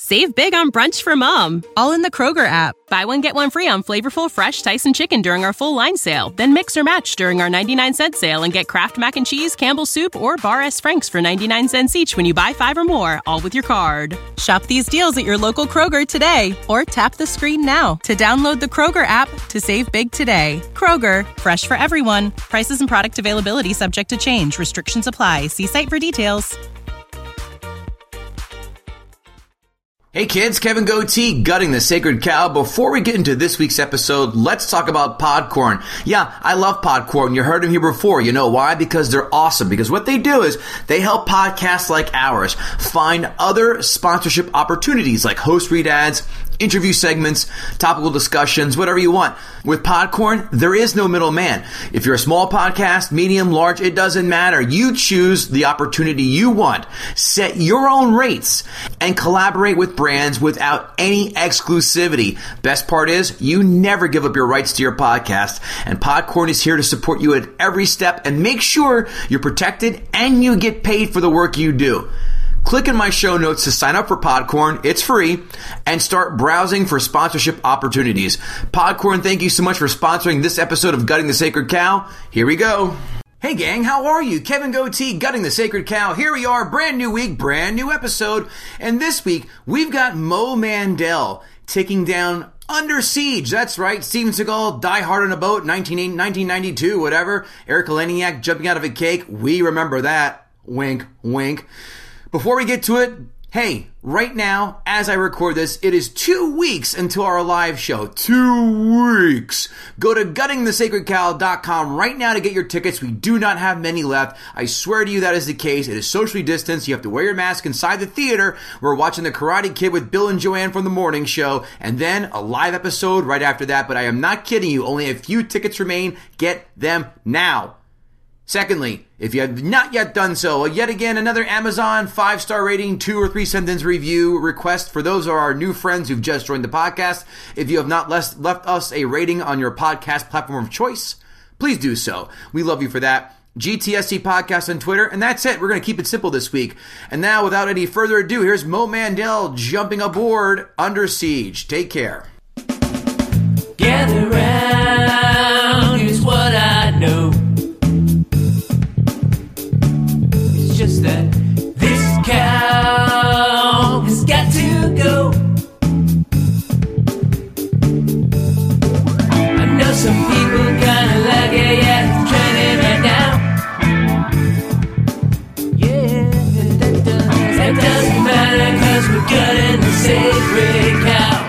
Save big on brunch for mom, all in the Kroger app. Buy one, get one free on flavorful, fresh Tyson chicken during our full line sale. Then mix or match during our 99-cent sale and get Kraft Mac and Cheese, Campbell's Soup, or Bar S. Frank's for 99 cents each when you buy 5 or more, all with your card. Shop these deals at your local Kroger today, or tap the screen now to download the Kroger app to save big today. Kroger, fresh for everyone. Prices and product availability subject to change. Restrictions apply. See site for details. Hey kids, Kevin Goatee, gutting the sacred cow. Before we get into this week's episode, let's talk about Podcorn. Yeah, I love Podcorn. You heard them here before. You know why? Because they're awesome. Because what they do is they help podcasts like ours find other sponsorship opportunities like host read ads, interview segments, topical discussions, whatever you want. With Podcorn, there is no middleman. If you're a small podcast, medium, large, it doesn't matter. You choose the opportunity you want. Set your own rates and collaborate with brands without any exclusivity. Best part is you never give up your rights to your podcast, and Podcorn is here to support you at every step and make sure you're protected and you get paid for the work you do. Click in my show notes to sign up for Podcorn. It's free. And start browsing for sponsorship opportunities. Podcorn, thank you so much for sponsoring this episode of Gutting the Sacred Cow. Here we go. Hey gang, how are you? Kevin Goatee, Gutting the Sacred Cow. Here we are, brand new week, brand new episode. And this week, we've got Moe Mandel taking down Under Siege. That's right, Steven Seagal, Die Hard on a Boat, 1992, whatever. Eric Laniak jumping out of a cake. We remember that. Wink, wink. Before we get to it, hey, right now, as I record this, it is 2 weeks until our live show. 2 weeks. Go to guttingthesacredcow.com right now to get your tickets. We do not have many left. I swear to you that is the case. It is socially distanced. You have to wear your mask inside the theater. We're watching The Karate Kid with Bill and Joanne from the morning show, and then a live episode right after that. But I am not kidding you. Only a few tickets remain. Get them now. Secondly, if you have not yet done so, yet again, another Amazon 5-star rating, 2 or 3 sentence review request for those of our new friends who've just joined the podcast. If you have not left us a rating on your podcast platform of choice, please do so. We love you for that. GTSC Podcast on Twitter, and that's it. We're going to keep it simple this week. And now, without any further ado, here's Moe Mandel jumping aboard Under Siege. Take care. Gather round, here's what I know. Just that this cow has got to go. I know some people kinda like it, yeah, it's trending right now. Yeah, that doesn't matter, cause we're gutting the sacred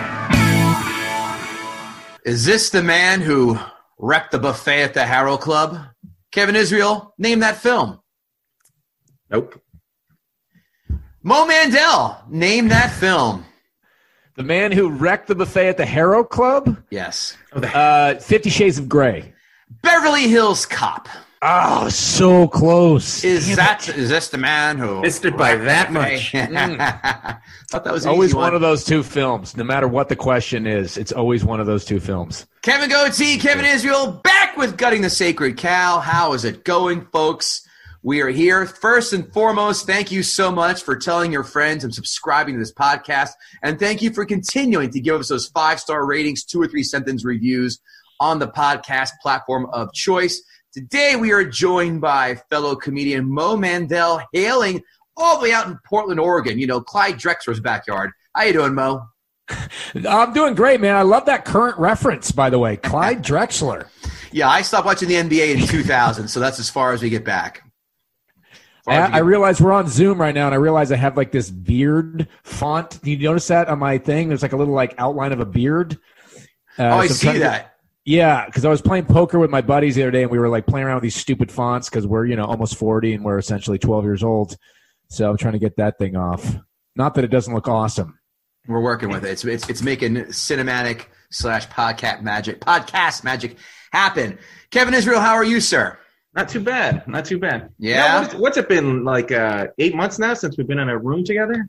cow. Is this the man who wrecked the buffet at the Harrow Club? Kevin Israel, name that film. Nope. Moe Mandel, name that film. The man who wrecked the buffet at the Harrow Club? Yes. 50 Shades of Grey. Beverly Hills Cop. Oh, so close. Is this the man who Missed it by that much. Thought that was Always easy one of those two films. No matter what the question is, it's always one of those two films. Kevin Goatee, Kevin Israel, back with Gutting the Sacred Cow. How is it going, folks? We are here. First and foremost, thank you so much for telling your friends and subscribing to this podcast. And thank you for continuing to give us those 5-star ratings, 2 or 3 sentence reviews on the podcast platform of choice. Today, we are joined by fellow comedian Moe Mandel, hailing all the way out in Portland, Oregon. You know, Clyde Drexler's backyard. How you doing, Mo? I'm doing great, man. I love that current reference, by the way. Clyde Drexler. Yeah, I stopped watching the NBA in 2000, so that's as far as we get back. I realize we're on Zoom right now, and I realize I have like this beard font. Do you notice that on my thing? There's like a little like outline of a beard. I see that. Yeah, because I was playing poker with my buddies the other day, and we were like playing around with these stupid fonts because we're, you know, almost 40 and we're essentially 12 years old. So I'm trying to get that thing off. Not that it doesn't look awesome. We're working with it. It's making cinematic / podcast magic happen. Kevin Israel, how are you, sir? Not too bad. Not too bad. Yeah. What's it been like 8 months now since we've been in a room together?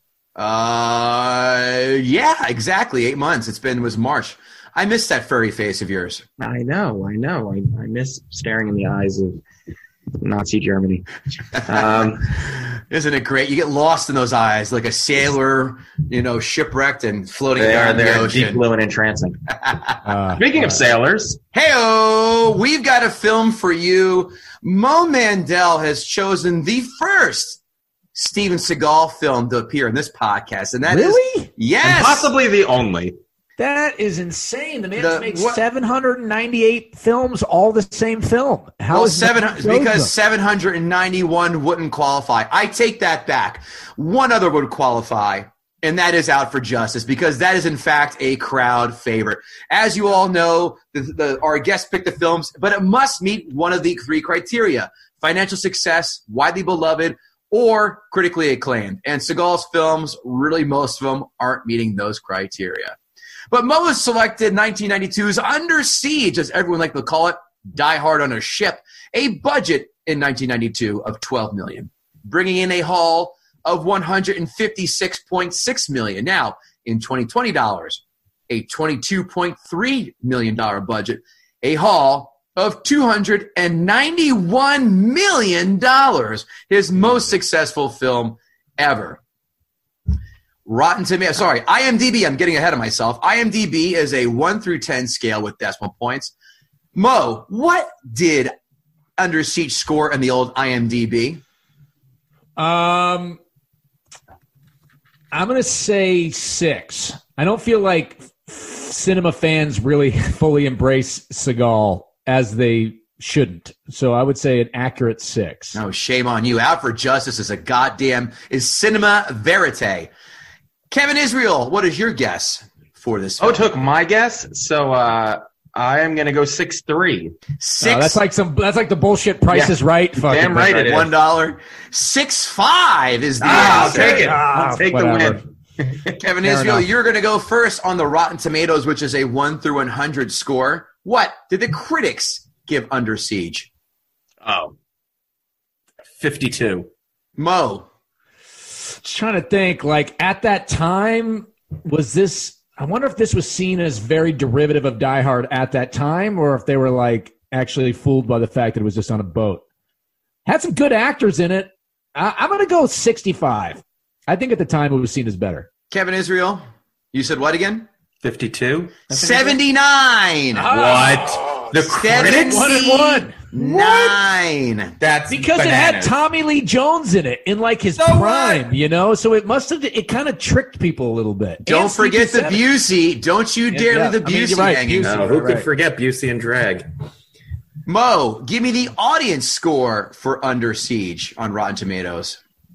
Yeah, exactly. 8 months. It was March. I miss that furry face of yours. I know. I miss staring in the eyes of Nazi Germany. Isn't it great? You get lost in those eyes like a sailor, shipwrecked and floating down the They're ocean. deep blue and entrancing. Speaking of sailors, Hey-oh, we've got a film for you. Mo Mandel has chosen the first Steven Seagal film to appear in this podcast, and that is Really? yes, and possibly the only. That is insane. The man's made 798 films, all the same film. How is because 791 wouldn't qualify. I take that back. One other would qualify, and that is Out for Justice, because that is in fact a crowd favorite. As you all know, our guests pick the films, but it must meet one of the three criteria: financial success, widely beloved, or critically acclaimed. And Seagal's films, really most of them, aren't meeting those criteria. But Mo has selected 1992's Under Siege, as everyone likes to call it, Die Hard on a Ship, a budget in 1992 of $12 million, bringing in a haul of $156.6 million. Now, in 2020 dollars, a $22.3 million budget, a haul of $291 million, his most successful film ever. IMDb, I'm getting ahead of myself. IMDb is a 1 through 10 scale with decimal points. Mo, what did Under Siege score in the old IMDb? I'm going to say 6. I don't feel like cinema fans really fully embrace Seagal as they shouldn't. So I would say an accurate 6. No, shame on you. Out for Justice is cinema verite. Kevin Israel, what is your guess for this film? Took my guess. So I am going to go 6'3". That's like the bullshit Price is Right. Damn right it is. $1. 6'5" is the I'll answer. take it. I'll take whatever. the win. Kevin Fair Israel, enough. you're going to go first on the Rotten Tomatoes, which is a 1 through 100 score. What did the critics give Under Siege? 52. Mo. Just trying to think, like, at that time, I wonder if this was seen as very derivative of Die Hard at that time, or if they were, like, actually fooled by the fact that it was just on a boat. Had some good actors in it. I'm going to go 65. I think at the time it was seen as better. Kevin Israel, you said what again? 52? 79. What? The critics? 1-1. 9. That's Because it had Tommy Lee Jones in it in like his prime, So it must have, it kind of tricked people a little bit. Don't And forget the Stevie Busey. Don't you dare leave the Busey you're right, hanging. Busey. No, who could Right. forget Busey and Drag? Mo, give me the audience score for Under Siege on Rotten Tomatoes.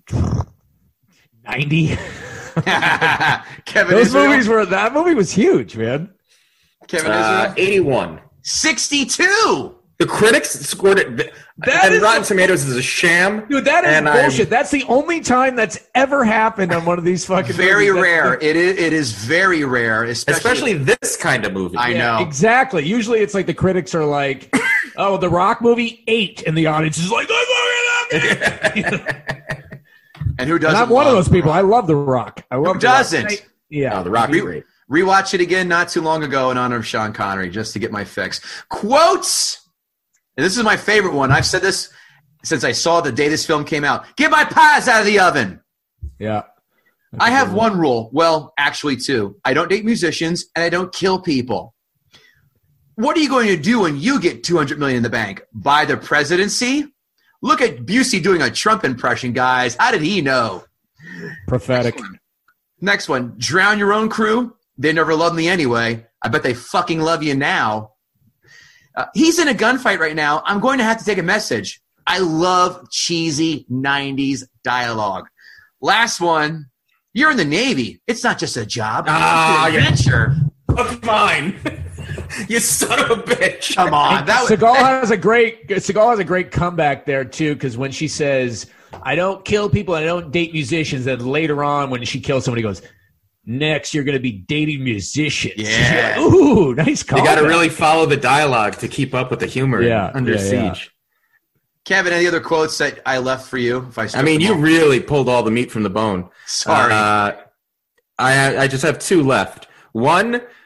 90. Kevin Those Israel. movies that movie was huge, man. Kevin Israel. 81. 62. The critics scored it. That and is Rotten a- Tomatoes is a sham. Dude, that is and bullshit. That's the only time that's ever happened on one of these fucking Very movies. rare. It is very rare, Especially this kind of movie. I know. Exactly. Usually it's like the critics are like, oh, the Rock movie 8, and the audience is like, I fucking love it. And who doesn't? And I'm one of love those people. I love The Rock. I love Who The Rock. doesn't? Yeah. Oh, The Rock is great. Rewatched it again not too long ago in honor of Sean Connery, just to get my fix. Quotes. And this is my favorite one. I've said this since I saw the day this film came out. Get my pies out of the oven. Yeah. I have one rule. Well, actually two. I don't date musicians and I don't kill people. What are you going to do when you get $200 million in the bank? Buy the presidency? Look at Busey doing a Trump impression, guys. How did he know? Prophetic. Next one. Drown your own crew. They never loved me anyway. I bet they fucking love you now. He's in a gunfight right now. I'm going to have to take a message. I love cheesy 90s dialogue. Last one. You're in the Navy. It's not just a job. It's an adventure. Fuck mine. You son of a bitch. Come on. Seagal has a great comeback there too, because when she says, "I don't kill people, I don't date musicians," then later on when she kills somebody, goes, "Next, you're going to be dating musicians." Yeah. Like, ooh, nice call. You got to really follow the dialogue to keep up with the humor Under Siege. Kevin, any other quotes that I left for you? If I You really pulled all the meat from the bone. Sorry. I just have two left. One,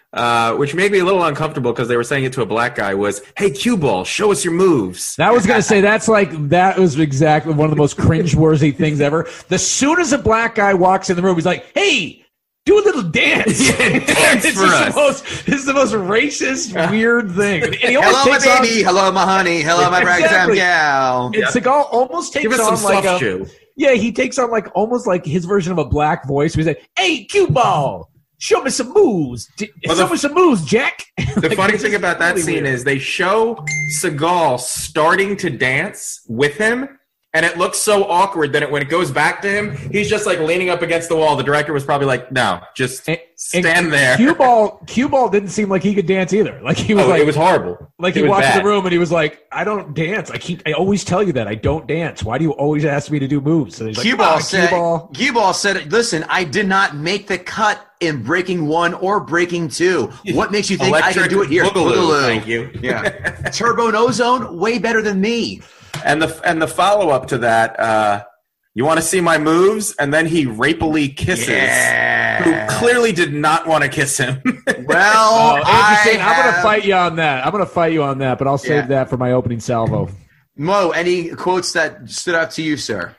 which made me a little uncomfortable because they were saying it to a black guy, was, "Hey, cue ball, show us your moves." That was going to say, that was exactly one of the most cringeworthy things ever. As soon as a black guy walks in the room, he's like, "Hey, do a little dance." Dance for us. This is the most racist, weird thing. And he Hello, my takes baby. Hello, my honey. Hello, my ragtime gal. And Seagal almost takes Give us on some like soft shoe. Yeah, he takes on like almost like his version of a black voice. He's like, "Hey, cue ball, show me some moves. Show me some moves, Jack." The funny thing about that scene is they show Seagal starting to dance with him, and it looks so awkward that when it goes back to him, he's just like leaning up against the wall. The director was probably like, "No, just stand there." Cue ball didn't seem like he could dance either. Like he was it was horrible. Like he walked in the room and he was like, "I don't dance. I always tell you that I don't dance. Why do you always ask me to do moves?" So Cue Ball said, "Listen, I did not make the cut in Breaking 1 or Breaking 2. What makes you think I can do it here?" Boogaloo. Thank you. Yeah. Turbo and Ozone, way better than me. And the follow up to that, you want to see my moves? And then he rapily kisses, who clearly did not want to kiss him. Well, I'm going to fight you on that. But I'll save that for my opening salvo. Mo, any quotes that stood out to you, sir?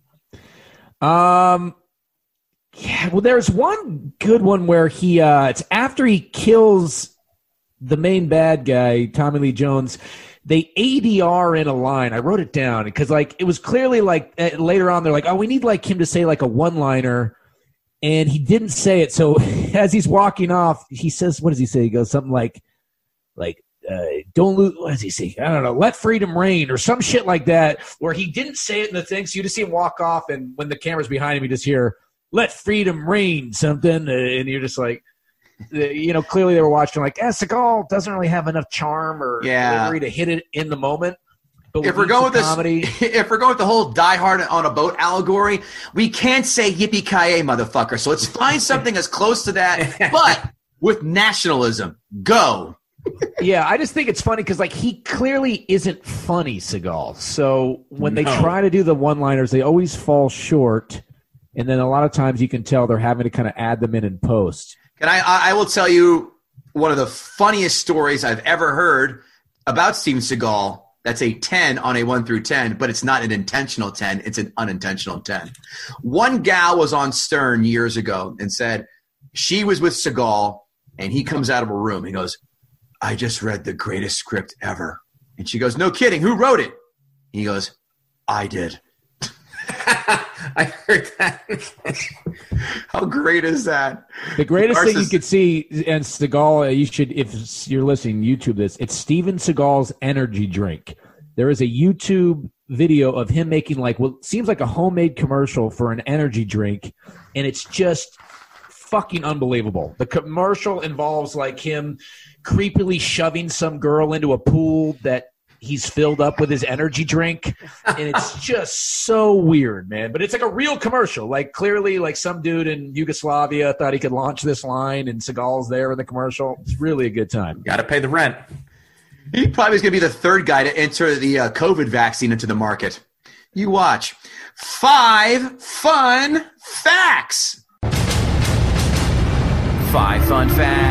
Yeah, well, there's one good one where it's after he kills the main bad guy, Tommy Lee Jones. They ADR in a line. I wrote it down because like it was clearly like later on they're like, "Oh, we need like him to say like a one-liner," and he didn't say it. So as he's walking off, he says, "What does he say?" He goes something like "Don't lose." What does he say? I don't know. "Let freedom reign" or some shit like that. Where he didn't say it in the thing, so you just see him walk off, and when the camera's behind him, you just hear "Let freedom reign" something, and you're just like. Clearly they were watching like, Seagal doesn't really have enough charm or delivery to hit it in the moment. But if we're going with the whole Die Hard on a boat allegory, we can't say yippee-ki-yay, motherfucker. So let's find something as close to that, but with nationalism. Go. Yeah, I just think it's funny because like he clearly isn't funny, Seagal. So when they try to do the one-liners, they always fall short, and then a lot of times you can tell they're having to kind of add them in post. And I will tell you one of the funniest stories I've ever heard about Steven Seagal. That's a 10 on a 1 through 10, but it's not an intentional 10. It's an unintentional 10. One gal was on Stern years ago and said she was with Seagal, and he comes out of a room. He goes, "I just read the greatest script ever." And she goes, "No kidding. Who wrote it?" He goes, "I did." I heard that. How great is that? The greatest thing you could see, and Seagal, you should, if you're listening, YouTube this. It's Steven Seagal's energy drink. There is a YouTube video of him making like what seems like a homemade commercial for an energy drink, and it's just fucking unbelievable. The commercial involves like him creepily shoving some girl into a pool that he's filled up with his energy drink, and it's just so weird, man. But it's like a real commercial. Like clearly, like some dude in Yugoslavia thought he could launch this line, and Seagal's there in the commercial. It's really a good time. Got to pay the rent. He probably is going to be the third guy to enter the COVID vaccine into the market. You watch. 5 fun facts. 5 fun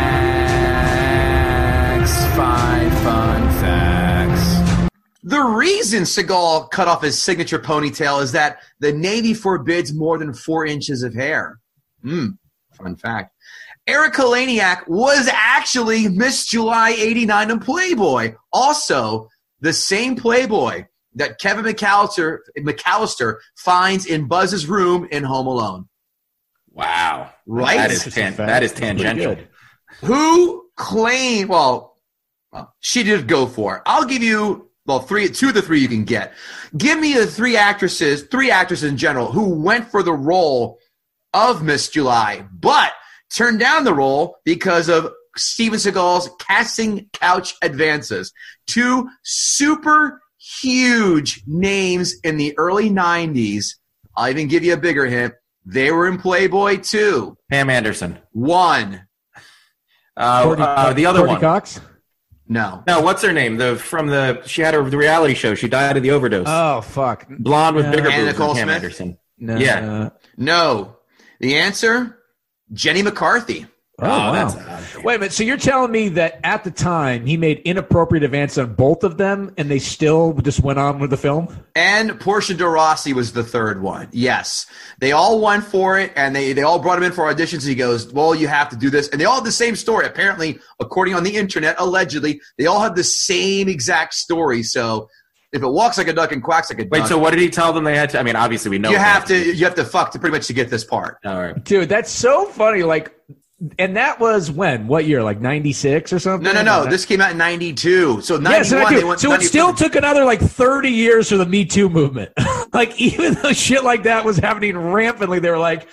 facts. 5 fun facts. The reason Seagal cut off his signature ponytail is that the Navy forbids more than 4 inches of hair. Fun fact. Erica Laniak was actually Miss July 89 in Playboy. Also, the same Playboy that Kevin McAllister finds in Buzz's room in Home Alone. Wow. Right? That is tangential. Who claimed, well, she did go for it. I'll give you, 2 of the 3 you can get. Give me the 3 actresses in general, who went for the role of Miss July, but turned down the role because of Steven Seagal's casting couch advances. 2 super huge names in the early 90s. I'll even give you a bigger hint. They were in Playboy too. Pam Anderson. 1. The other Courtney one. Cox? No. No, what's her name? She had the reality show. She died of the overdose. Oh, fuck. Blonde with bigger Anna boobs Nicole than Pam Smith? Anderson. No. Yeah. No. The answer? Jenny McCarthy. Oh, wow. That's odd. Wait a minute. So you're telling me that at the time he made inappropriate advances on both of them, and they still just went on with the film? And Portia de Rossi was the third one. Yes. They all went for it, and they all brought him in for auditions. He goes, well, you have to do this. And they all had the same story. Apparently, according on the internet, allegedly, they all had the same exact story. So if it walks like a duck and quacks like a duck. Wait, so what did he tell them they had to? I mean, obviously we know. You have to fuck to pretty much to get this part. All right. Dude, that's so funny. Like, and that was when? What year? Like 96 or something? No. This came out in 92. So 91, they went so it still took another like 30 years for the Me Too movement. Like, even though shit like that was happening rampantly, they were like,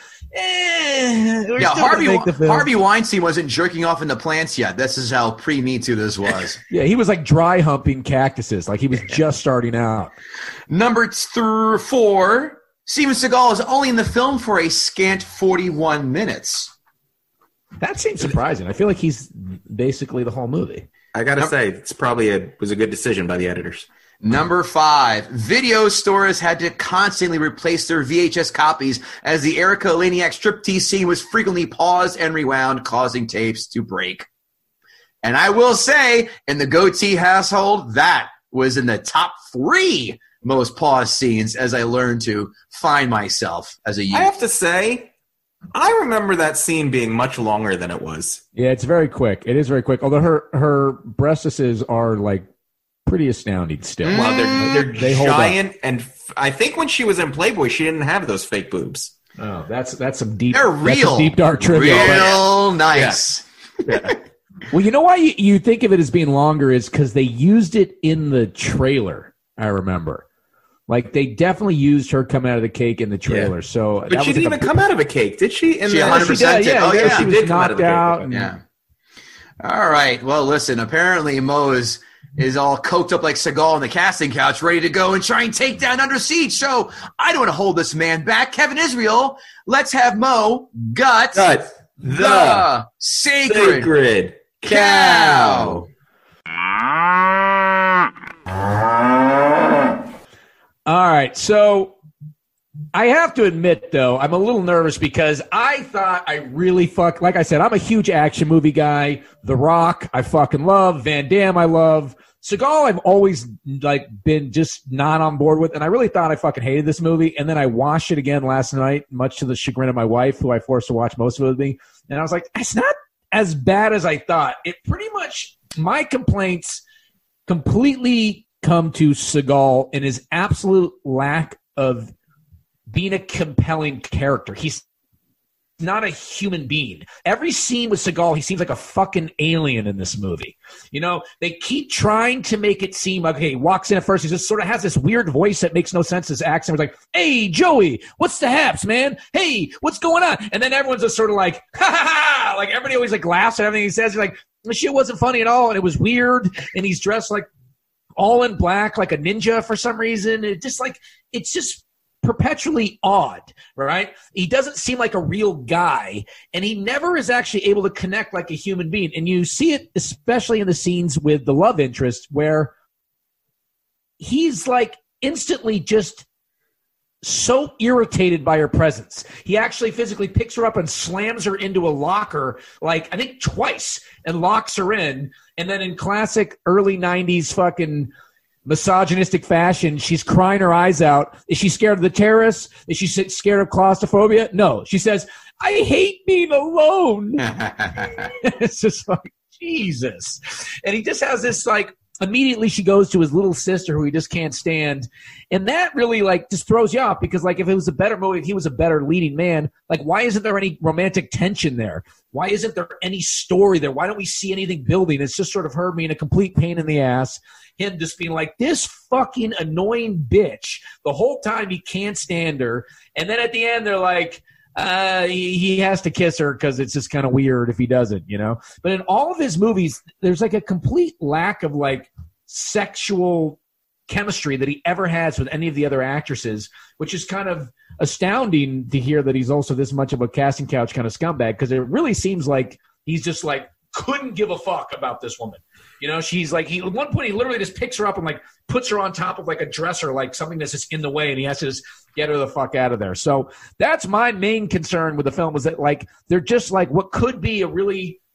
Harvey Weinstein wasn't jerking off in the plants yet. This is how pre-Me Too this was. Yeah, he was like dry humping cactuses. Like he was just starting out. Number 4, Steven Seagal is only in the film for a scant 41 minutes. That seems surprising. I feel like he's basically the whole movie. I gotta say, it's probably was a good decision by the editors. Number 5, video stores had to constantly replace their VHS copies as the Erica Laniak striptease scene was frequently paused and rewound, causing tapes to break. And I will say, in the Goatee household, that was in the top 3 most paused scenes as I learned to find myself as a youth. I have to say, I remember that scene being much longer than it was. Yeah, it's very quick. It is very quick. Although her breastises are like pretty astounding still. Well, they're giant, and I think when she was in Playboy, she didn't have those fake boobs. Oh, that's some deep. They're real, deep dark trivia. Real nice. Yeah. Well, you know why you think of it as being longer is because they used it in the trailer. I remember, like they definitely used her coming out of the cake in the trailer. Yeah. So, but she didn't even come out of a cake, did she? She 100% did. Oh yeah, she was knocked out. Yeah. All right. Well, listen. Apparently, Mo is all coked up like Seagal on the casting couch, ready to go and try and take down Under Siege. So I don't want to hold this man back. Kevin Israel, let's have Mo gut the sacred cow. All right, so I have to admit, though, I'm a little nervous because I thought I really like I said, I'm a huge action movie guy. The Rock, I fucking love. Van Damme, I love. Seagal, I've always like been just not on board with, and I really thought I fucking hated this movie. And then I watched it again last night, much to the chagrin of my wife, who I forced to watch most of it with me. And I was like, it's not as bad as I thought. It pretty much, my complaints completely come to Seagal and his absolute lack of being a compelling character. He's not a human being. Every scene with Seagal, he seems like a fucking alien in this movie. You know, they keep trying to make it seem like, okay, he walks in at first, he just sort of has this weird voice that makes no sense. His accent was like, hey, Joey, what's the haps, man? Hey, what's going on? And then everyone's just sort of like, ha ha ha! Like everybody always like laughs at everything he says. You're like, the shit wasn't funny at all, and it was weird, and he's dressed like all in black, like a ninja for some reason. It's just perpetually odd, right? He doesn't seem like a real guy, and he never is actually able to connect like a human being. And you see it especially in the scenes with the love interest where he's like instantly just so irritated by her presence. He actually physically picks her up and slams her into a locker, like I think twice, and locks her in. And then in classic early 90s fucking misogynistic fashion, she's crying her eyes out. Is she scared of the terrorists? Is she scared of claustrophobia? No. She says, I hate being alone. It's just like, Jesus. And he just has this like, immediately she goes to his little sister who he just can't stand. And that really like just throws you off because like if it was a better movie, if he was a better leading man, like why isn't there any romantic tension there? Why isn't there any story there? Why don't we see anything building? It's just sort of her being a complete pain in the ass. Him just being like, this fucking annoying bitch the whole time he can't stand her. And then at the end they're like, he has to kiss her because it's just kind of weird if he doesn't, you know? But in all of his movies, there's like a complete lack of like sexual chemistry that he ever has with any of the other actresses, which is kind of astounding to hear that he's also this much of a casting couch kind of scumbag because it really seems like he's just like couldn't give a fuck about this woman. You know, she's like, at one point he literally just picks her up and like puts her on top of like a dresser, like something that's just in the way, and he has to just get her the fuck out of there. So that's my main concern with the film was that like they're just like what could be a really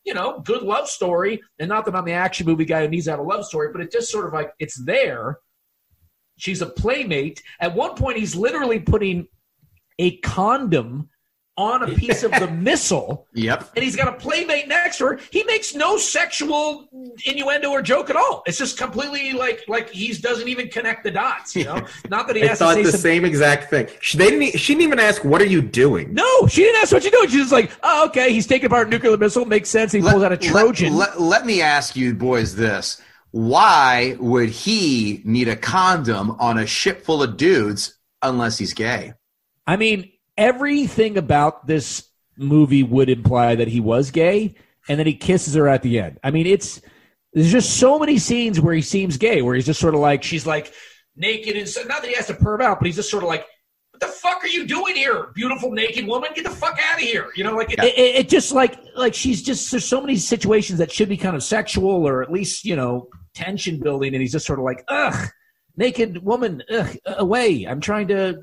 good love story. And not that I'm the action movie guy who needs to have a love story, but it just sort of like it's there. She's a playmate. At one point, he's literally putting a condom on a piece of the missile. Yep. And he's got a playmate next to her. He makes no sexual innuendo or joke at all. It's just completely like he doesn't even connect the dots, Not that he has to say the same exact thing. She didn't even ask, what are you doing? No, she didn't ask what you're doing. She's just like, oh, okay, he's taking apart a nuclear missile. Makes sense. He pulls out a Trojan. Let me ask you boys this. Why would he need a condom on a ship full of dudes unless he's gay? I mean, everything about this movie would imply that he was gay, and then he kisses her at the end. I mean, there's just so many scenes where he seems gay, where he's just sort of like, she's like naked, and so, not that he has to perv out, but he's just sort of like, what the fuck are you doing here, beautiful naked woman? Get the fuck out of here. It just like she's just, there's so many situations that should be kind of sexual or at least, tension building, and he's just sort of like, ugh. Naked woman, away. I'm trying to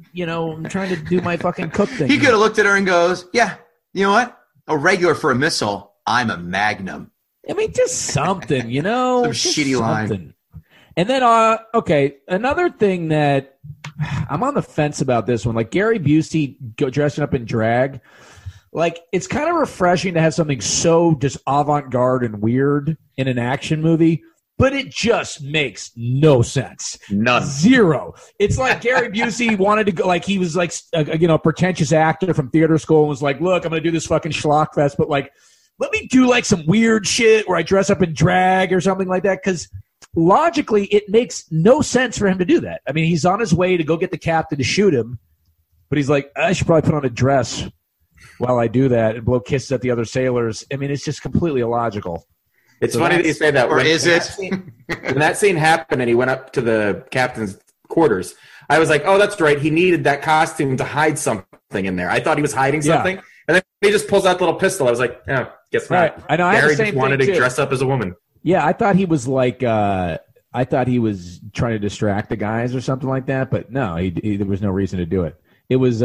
do my fucking cook thing. He could have looked at her and goes, yeah, you know what? A regular for a missile. I'm a Magnum. I mean, just something, Some just shitty line. something. And then, okay, another thing that I'm on the fence about this one, like Gary Busey dressing up in drag, like it's kind of refreshing to have something so just avant-garde and weird in an action movie. But it just makes no sense. None. Zero. It's like Gary Busey wanted to go, like he was like, a pretentious actor from theater school and was like, look, I'm going to do this fucking schlock fest, but like, let me do like some weird shit where I dress up in drag or something like that. Because logically, it makes no sense for him to do that. I mean, he's on his way to go get the captain to shoot him, but he's like, I should probably put on a dress while I do that and blow kisses at the other sailors. I mean, it's just completely illogical. It's funny that you say that. Or is it? When that scene happened and he went up to the captain's quarters, I was like, oh, that's right. He needed that costume to hide something in there. I thought he was hiding something. And then he just pulls out the little pistol. I was like, yeah, guess not. Right. I know. Gary just wanted to dress up as a woman. Yeah, I thought he was like, I thought he was trying to distract the guys or something like that. But no, there was no reason to do it. It was,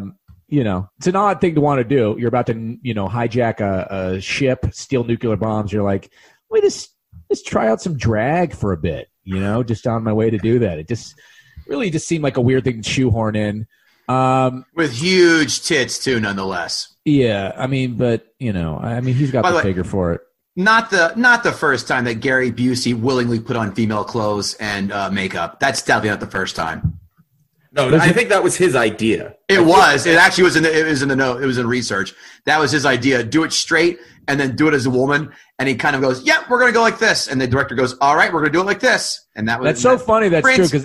it's an odd thing to want to do. You're about to, hijack a ship, steal nuclear bombs. You're like, wait, let's try out some drag for a bit, just on my way to do that. It just really just seemed like a weird thing to shoehorn in. With huge tits, too, nonetheless. Yeah, I mean, but, he's got the figure for it. Not the first time that Gary Busey willingly put on female clothes and makeup. That's definitely not the first time. No, I think that was his idea. It was. It actually was in the note. It was in research. That was his idea. Do it straight and then do it as a woman. And he kind of goes, "Yeah, we're going to go like this." And the director goes, "All right, we're going to do it like this." And that's so funny. That's true because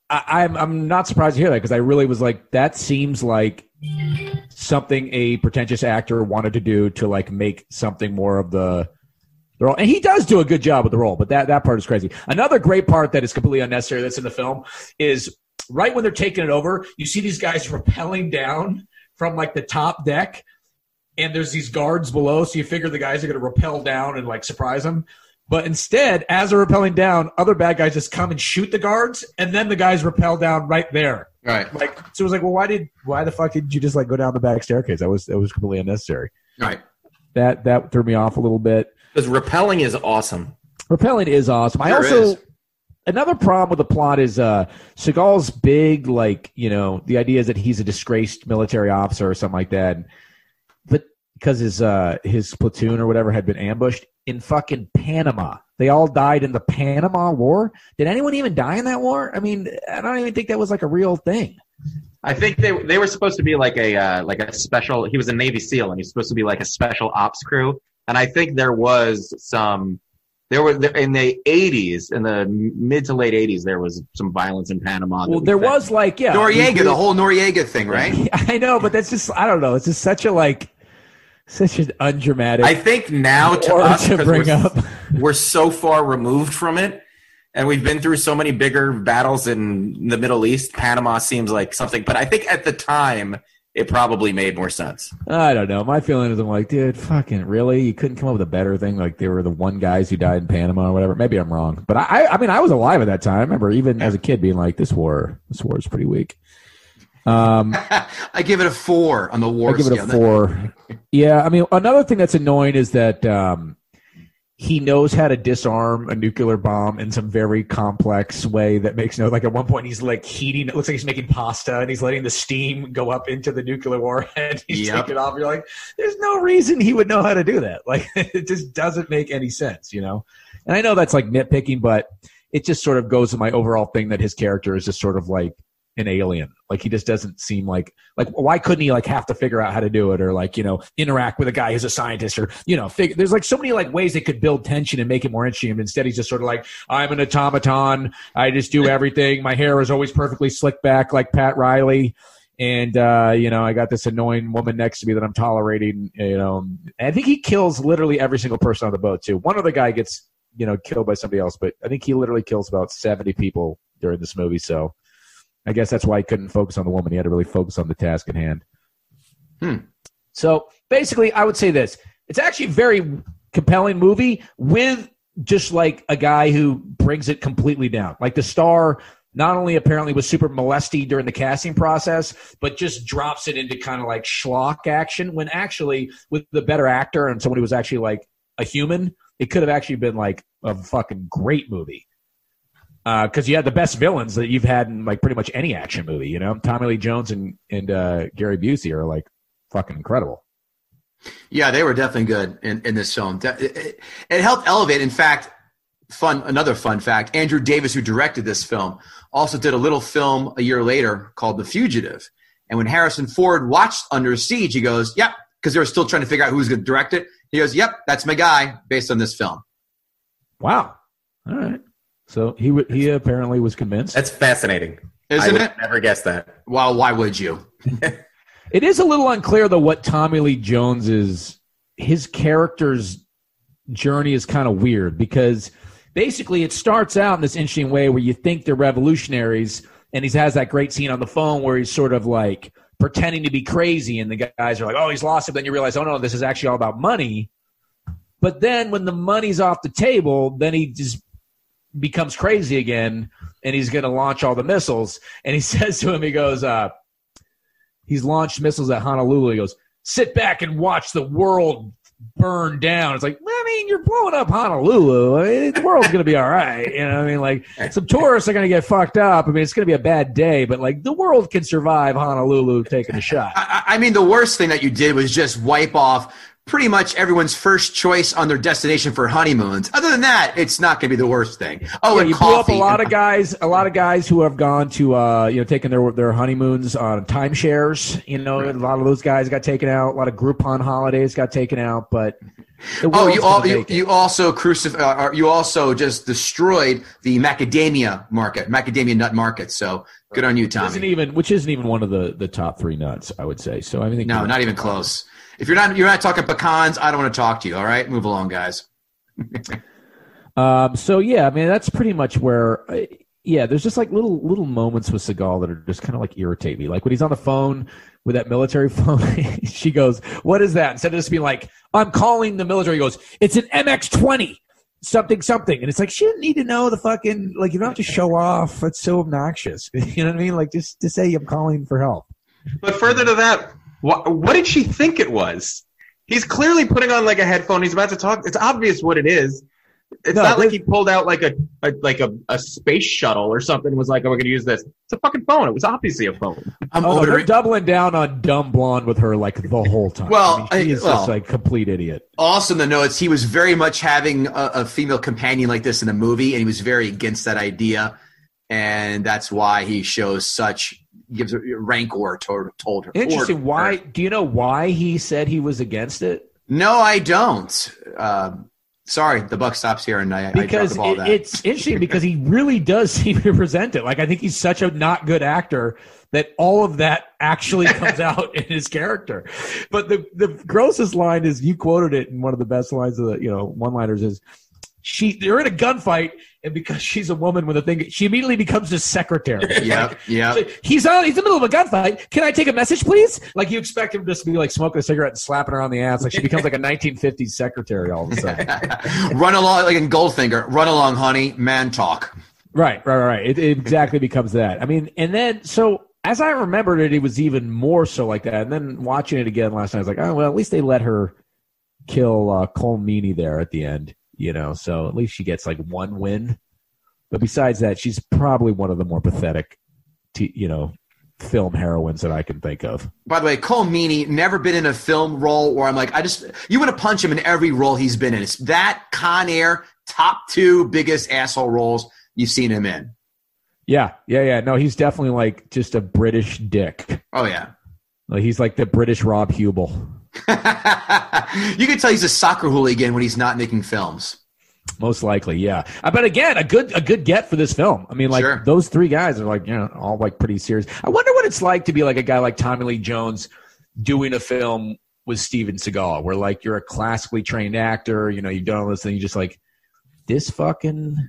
I'm not surprised to hear that because I really was like, that seems like something a pretentious actor wanted to do to like make something more of the role. And he does do a good job with the role, but that part is crazy. Another great part that is completely unnecessary that's in the film is right when they're taking it over, you see these guys rappelling down from like the top deck, and there's these guards below, so you figure the guys are going to rappel down and like surprise them. But instead, as they're rappelling down, other bad guys just come and shoot the guards, and then the guys rappel down right there. Right. Like, so it was like, well, why the fuck did you just like go down the back staircase? That was completely unnecessary. Right. That threw me off a little bit. Because rappelling is awesome. Rappelling is awesome. Another problem with the plot is Seagal's big, like, the idea is that he's a disgraced military officer or something like that. But because his platoon or whatever had been ambushed in fucking Panama. They all died in the Panama War. Did anyone even die in that war? I mean, I don't even think that was like a real thing. I think they were supposed to be like a special. He was a Navy SEAL, and he's supposed to be like a special ops crew. And I think there was some. There were in the 80s, in the mid to late 80s, there was some violence in Panama. Well, there was like, yeah, Noriega, the whole Noriega thing, right? I know, but that's just, I don't know. It's just such an undramatic. I think now to us, to bring up, we're so far removed from it, and we've been through so many bigger battles in the Middle East. Panama seems like something, but I think at the time it probably made more sense. I don't know. My feeling is I'm like, dude, fucking really? You couldn't come up with a better thing? Like they were the one guys who died in Panama or whatever. Maybe I'm wrong. But I mean, I was alive at that time. I remember even as a kid being like, this war is pretty weak. I give it a 4 on the war I give it scale. a 4. Yeah, I mean, another thing that's annoying is that he knows how to disarm a nuclear bomb in some very complex way that makes no, like at one point he's like heating, it looks like he's making pasta and he's letting the steam go up into the nuclear warhead. He's taking it off. You're like, there's no reason he would know how to do that. Like, it just doesn't make any sense, you know? And I know that's like nitpicking, but it just sort of goes to my overall thing that his character is just sort of like an alien. Like, he just doesn't seem like why couldn't he like have to figure out how to do it, or like, you know, interact with a guy who's a scientist, or, you know, there's like so many like ways they could build tension and make it more interesting. And instead he's just sort of like, I'm an automaton. I just do everything. My hair is always perfectly slicked back like Pat Riley. And, you know, I got this annoying woman next to me that I'm tolerating, you know. And I think he kills literally every single person on the boat too. One other guy gets, you know, killed by somebody else, but I think he literally kills about 70 people during this movie. So I guess that's why he couldn't focus on the woman. He had to really focus on the task at hand. So basically, I would say this. It's actually a very compelling movie with just like a guy who brings it completely down. Like, the star not only apparently was super molesty during the casting process, but just drops it into kind of like schlock action, when actually with the better actor and someone who was actually like a human, it could have actually been like a fucking great movie. Because you had the best villains that you've had in like pretty much any action movie, you know. Tommy Lee Jones and Gary Busey are like fucking incredible. Yeah, they were definitely good in this film. It helped elevate. In fact, another fun fact, Andrew Davis, who directed this film, also did a little film a year later called The Fugitive. And when Harrison Ford watched Under Siege, he goes, yep, because they were still trying to figure out who was going to direct it. He goes, yep, that's my guy, based on this film. Wow. All right. So he apparently was convinced. That's fascinating. Isn't it? Never guessed that. Well, why would you? It is a little unclear, though, what Tommy Lee Jones is. His character's journey is kind of weird, because basically it starts out in this interesting way where you think they're revolutionaries, and he has that great scene on the phone where he's sort of like pretending to be crazy, and the guys are like, oh, he's lost it. Then you realize, oh, no, this is actually all about money. But then when the money's off the table, then he just becomes crazy again, and he's going to launch all the missiles. And he says to him, he goes, he's launched missiles at Honolulu. He goes, sit back and watch the world burn down. It's like, I mean, you're blowing up Honolulu. I mean, the world's going to be all right. You know what I mean? Like, some tourists are going to get fucked up. I mean, it's going to be a bad day, but like, the world can survive Honolulu taking a shot. I mean, the worst thing that you did was just wipe off pretty much everyone's first choice on their destination for honeymoons. Other than that, it's not going to be the worst thing. Oh, yeah, and you coffee. blew up a lot of guys who have gone to, you know, taken their honeymoons on timeshares. You know, a lot of those guys got taken out. A lot of Groupon holidays got taken out. But you also you also just destroyed the macadamia nut market. So good on you, Tommy. Which isn't even one of the top 3 nuts, I would say. So I think no, not even close. If you're not talking pecans, I don't want to talk to you. All right, move along, guys. So yeah, I mean, that's pretty much where. There's just like little moments with Seagal that are just kind of like irritate me. Like when he's on the phone with that military phone, she goes, "What is that?" Instead of just being like, "I'm calling the military," he goes, "It's an MX-20, something," and it's like, she didn't need to know the fucking, like, you don't have to show off. It's so obnoxious. You know what I mean? Like, just to say I'm calling for help. But further to that, what did she think it was? He's clearly putting on like a headphone. He's about to talk. It's obvious what it is. It's not like he pulled out like a space shuttle or something and was like, oh, we're going to use this. It's a fucking phone. It was obviously a phone. They're doubling down on dumb blonde with her like the whole time. Well, I mean, he's just like complete idiot. Also, the notes, he was very much having a female companion like this in the movie, and he was very against that idea. And that's why he gives a rancor told her. Interesting. Why? Do you know why he said he was against it? No, I don't. Sorry, the buck stops here, and I dropped the ball. Because it's interesting because he really does seem to present it. Like, I think he's such a not good actor that all of that actually comes out in his character. But the grossest line is, you quoted it in one of the best lines of the one-liners is, they're in a gunfight, and because she's a woman with a thing, she immediately becomes his secretary. Yeah. He's in the middle of a gunfight. Can I take a message, please? Like, you expect him just to be like smoking a cigarette and slapping her on the ass. Like, she becomes like a 1950s secretary all of a sudden. Run along, like in Goldfinger. Run along, honey. Man talk. Right. It exactly becomes that. I mean, and then so as I remembered it, it was even more so like that. And then watching it again last night, I was like, oh, well, at least they let her kill Cole Meany there at the end, so at least she gets like one win. But besides that, she's probably one of the more pathetic, film heroines that I can think of. By the way, Cole Meany never been in a film role where I'm like, you want to punch him in every role he's been in. It's that Con Air, top 2 biggest asshole roles you've seen him in. Yeah. No, he's definitely like just a British dick. Oh, yeah. Like, he's like the British Rob Hubel. You can tell he's a soccer hooligan when he's not making films. Most likely, yeah. But again, a good get for this film. I mean, like Sure. Those 3 guys are like, all like pretty serious. I wonder what it's like to be like a guy like Tommy Lee Jones doing a film with Steven Seagal, where like you're a classically trained actor, you've done all this, and you just like, this fucking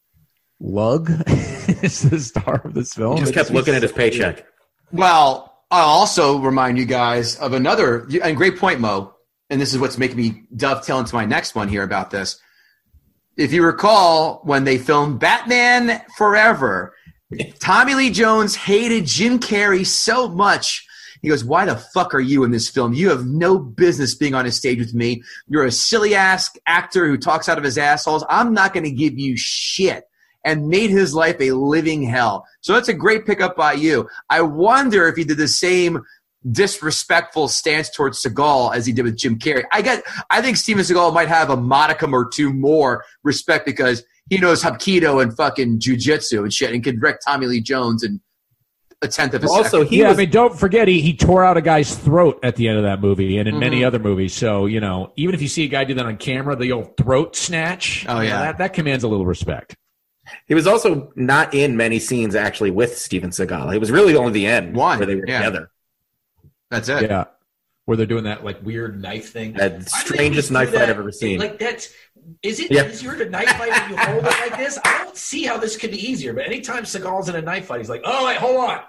lug is the star of this film. He just kept looking at his paycheck. Well, I'll also remind you guys of another, and great point, Mo, and this is what's making me dovetail into my next one here about this. If you recall, when they filmed Batman Forever, Tommy Lee Jones hated Jim Carrey so much. He goes, why the fuck are you in this film? You have no business being on a stage with me. You're a silly-ass actor who talks out of his assholes. I'm not going to give you shit. And made his life a living hell. So that's a great pickup by you. I wonder if he did the same disrespectful stance towards Seagal as he did with Jim Carrey. I think Steven Seagal might have a modicum or 2 more respect because he knows Hapkido and fucking jiu-jitsu and shit and can wreck Tommy Lee Jones in a tenth of a second. I mean, don't forget he tore out a guy's throat at the end of that movie and in many other movies. So, even if you see a guy do that on camera, the old throat snatch, that commands a little respect. He was also not in many scenes actually with Steven Seagal. It was really only the end where they were together. That's it. Yeah. Where they're doing that like weird knife thing. That strangest knife fight I've ever seen. Like is it easier to knife fight when you hold it like this? I don't see how this could be easier, but anytime Seagal's in a knife fight, he's like, oh wait, hold on.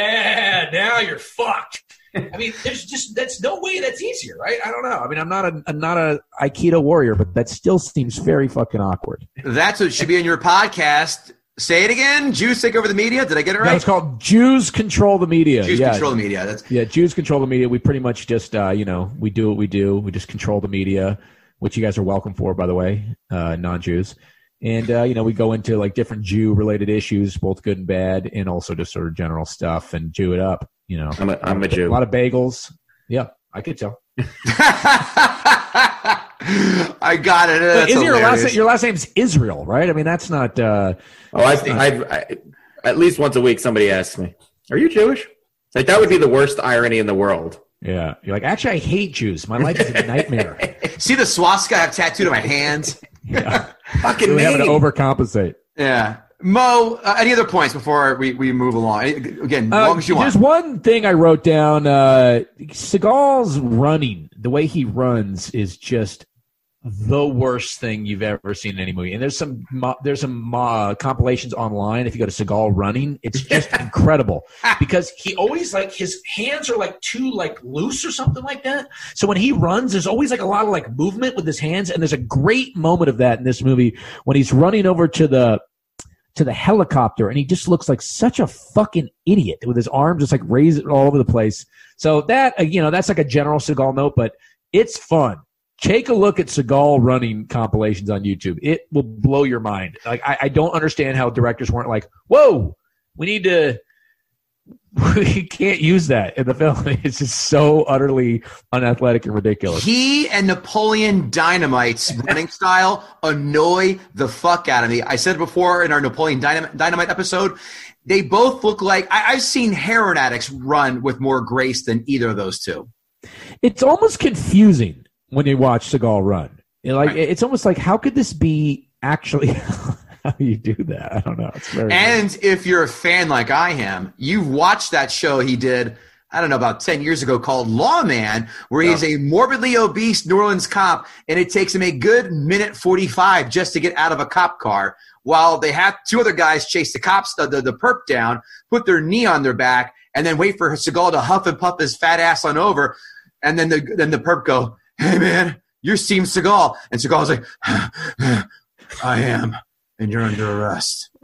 Now you're fucked. I mean, that's no way that's easier, right? I don't know. I mean, I'm not a Aikido warrior, but that still seems very fucking awkward. That's what should be in your podcast. Say it again. Jews take over the media. Did I get it right? No, it's called Jews Control the Media. Jews control the media. Jews control the media. We pretty much just, we do what we do. We just control the media, which you guys are welcome for, by the way, non-Jews. And, we go into like different Jew-related issues, both good and bad, and also just sort of general stuff and Jew it up. I'm a Jew. A lot of bagels. Yeah, I could tell. I got it. That's your last name's Israel, right? I mean, that's not. I at least once a week somebody asks me, "Are you Jewish?" Like that would be the worst irony in the world. Yeah, you're like, actually, I hate Jews. My life is a nightmare. See the swastika I have tattooed on my hands? Yeah, fucking really having to overcompensate. Yeah. Mo, any other points before we move along? Again, as long as you want. There's one thing I wrote down. Seagal's running, the way he runs is just the worst thing you've ever seen in any movie. And there's some compilations online. If you go to Seagal running, it's just incredible because he always like his hands are like too like loose or something like that. So when he runs, there's always like a lot of like movement with his hands. And there's a great moment of that in this movie when he's running over to the helicopter and he just looks like such a fucking idiot with his arms just like raised all over the place. So that, that's like a general Seagal note, but it's fun. Take a look at Seagal running compilations on YouTube. It will blow your mind. Like I don't understand how directors weren't like, whoa, we can't use that in the film. It's just so utterly unathletic and ridiculous. He and Napoleon Dynamite's running style annoy the fuck out of me. I said before in our Napoleon Dynamite episode, they both look like I've seen heroin addicts run with more grace than either of those two. It's almost confusing when you watch Seagal run. It's almost like, how could this be actually how you do that? I don't know. It's very and weird. If you're a fan like I am, you've watched that show he did, I don't know, about 10 years ago called Lawman, where he's a morbidly obese New Orleans cop, and it takes him a good minute 45 just to get out of a cop car, while they have 2 other guys chase the cops, the perp down, put their knee on their back, and then wait for Seagal to huff and puff his fat ass on over, and then the perp go, hey, man, you're Steven Seagal. And Seagal's like, I am, and you're under arrest.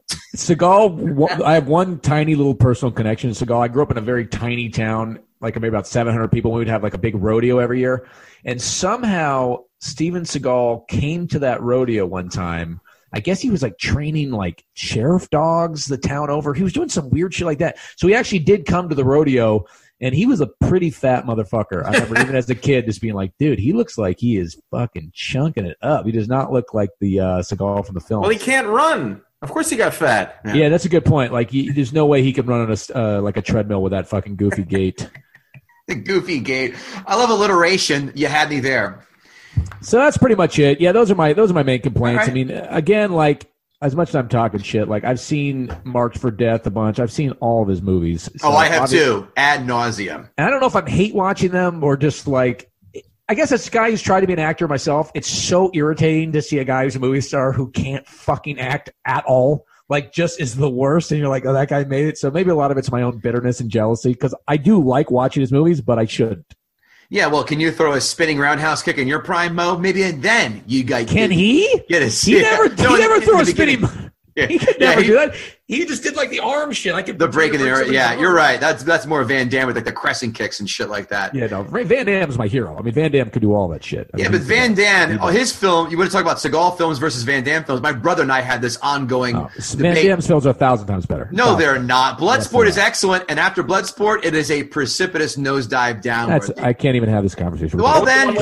Seagal, I have one tiny little personal connection to Seagal. I grew up in a very tiny town, like maybe about 700 people. We would have like a big rodeo every year. And somehow Steven Seagal came to that rodeo one time. I guess he was like training like sheriff dogs the town over. He was doing some weird shit like that. So he actually did come to the rodeo, and he was a pretty fat motherfucker. I remember even as a kid just being like, dude, he looks like he is fucking chunking it up. He does not look like the Seagal from the film. Well, he can't run. Of course he got fat. Yeah, that's a good point. Like, there's no way he could run on a like a treadmill with that fucking goofy gait. The goofy gait. I love alliteration. You had me there. So that's pretty much it. Yeah, those are my main complaints. Right. I mean, again, like as much as I'm talking shit, like I've seen Marked for Death a bunch. I've seen all of his movies. So I have too, ad nauseum. And I don't know if I'm hate watching them or just like, I guess as a guy who's tried to be an actor myself, it's so irritating to see a guy who's a movie star who can't fucking act at all. Like, just is the worst, and you're like, oh, that guy made it. So maybe a lot of it's my own bitterness and jealousy, because I do like watching his movies, but I shouldn't. Yeah, well, can you throw a spinning roundhouse kick in your prime, Mo? Maybe then you guys can he? Get a he never threw a spinning. Yeah. He could never do that. He just did like the arm shit. I could the break in the air. Yeah, you're right. That's more Van Damme with like the crescent kicks and shit like that. Yeah, no, Van Damme's my hero. I mean, Van Damme could do all that shit. But Van Damme, his film. You want to talk about Seagal films versus Van Damme films? My brother and I had this ongoing debate. Van Damme's films are 1,000 times better. No, they're not. Bloodsport is excellent, and after Bloodsport, it is a precipitous nosedive downward. I can't even have this conversation. Well, then,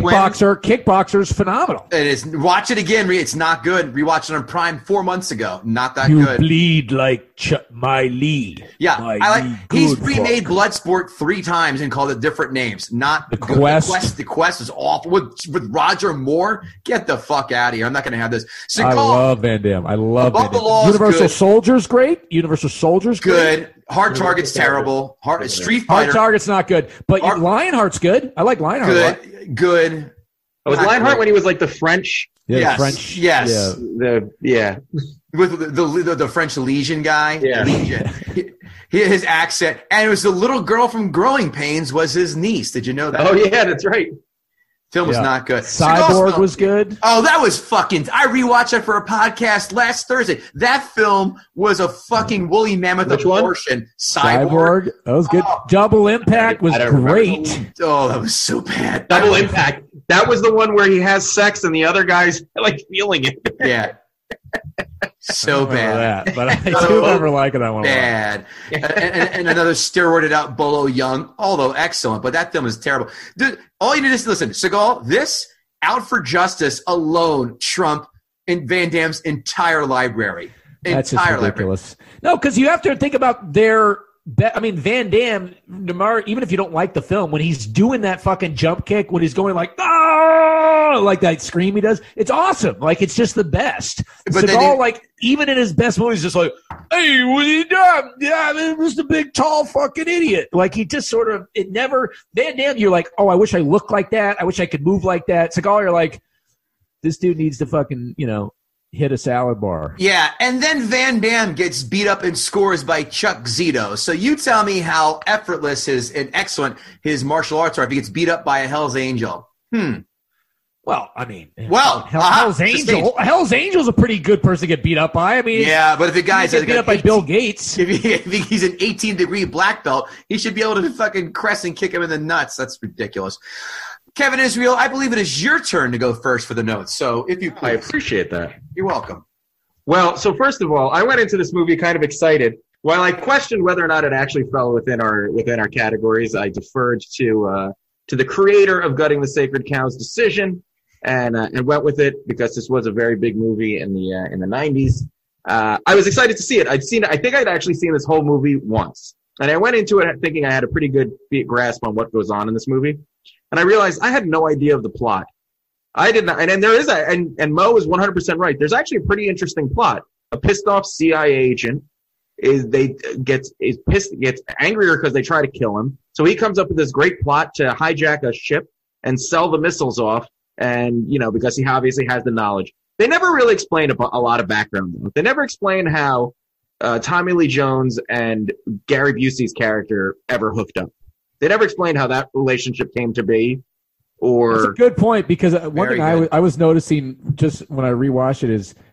Kickboxer's phenomenal. It is. Watch it again. It's not good. Rewatched it on Prime 4 months ago. Not that good. Bleed like my Lee. Yeah, my he's remade Bloodsport 3 times and called it different names. Not The Quest. The Quest is awful with Roger Moore. Get the fuck out of here. I'm not going to have this. I love Van Damme. I love Above Van the Damme. Law is Universal good. Soldier's great. Universal Soldier's good. great. Hard Target's terrible. Street Fighter. Hard Target's not good, but Lionheart's good. I like Lionheart. Good. Oh, was Lionheart when he was like the French? Yeah, Yes. the French. Yes. Yeah. With the French Legion guy. Yeah. Legion. His accent. And it was the little girl from Growing Pains was his niece. Did you know that? Oh, yeah, that's right. Film was not good. Cyborg was good. Oh, that was fucking... I rewatched it for a podcast last Thursday. That film was a fucking woolly mammoth abortion. Cyborg. That was good. Double Impact was great. Oh, that was so bad. Double Impact. That was the one where he has sex and the other guy's like feeling it. Yeah. So bad. But I do remember liking that one. Bad. And another steroided out Bolo Young, although excellent, but that film is terrible. Dude, all you need is to listen. Seagal, this Out for Justice alone trump in Van Damme's entire library. That's just ridiculous. No, because you have to think about their... I mean, Van Damme, even if you don't like the film, when he's doing that fucking jump kick, when he's going like, ah, like that scream he does, it's awesome. Like, it's just the best. But Seagal, like, even in his best movies, just like, hey, what are you doing? Yeah, it was the big, tall fucking idiot. Like, he just sort of, Van Damme, you're like, oh, I wish I looked like that. I wish I could move like that. Seagal, you're like, this dude needs to fucking, hit a salad bar. Yeah, and then Van Damme gets beat up in scores by Chuck Zito. So you tell me how effortless and excellent his martial arts are if he gets beat up by a Hell's Angel. Well, I mean, Hell's Angel. Hell's Angel's a pretty good person to get beat up by. I mean, yeah, but if the guy's beat up by Bill Gates, if he's an 18-degree black belt, he should be able to fucking crescent kick him in the nuts. That's ridiculous. Kevin Israel, I believe it is your turn to go first for the notes. So if you please. I appreciate that. You're welcome. Well, so first of all, I went into this movie kind of excited. While I questioned whether or not it actually fell within our categories, I deferred to the creator of Gutting the Sacred Cow's decision and went with it because this was a very big movie in the 90s. I was excited to see it. I think I'd actually seen this whole movie once. And I went into it thinking I had a pretty good grasp on what goes on in this movie. And I realized I had no idea of the plot. I did not, and there is and Mo is 100% right. There's actually a pretty interesting plot. A pissed off CIA agent gets angrier because they try to kill him. So he comes up with this great plot to hijack a ship and sell the missiles off. And because he obviously has the knowledge. They never really explain a lot of background though. They never explain how Tommy Lee Jones and Gary Busey's character ever hooked up. They never explained how that relationship came to be. That's a good point, because one thing I was noticing just when I rewatched it is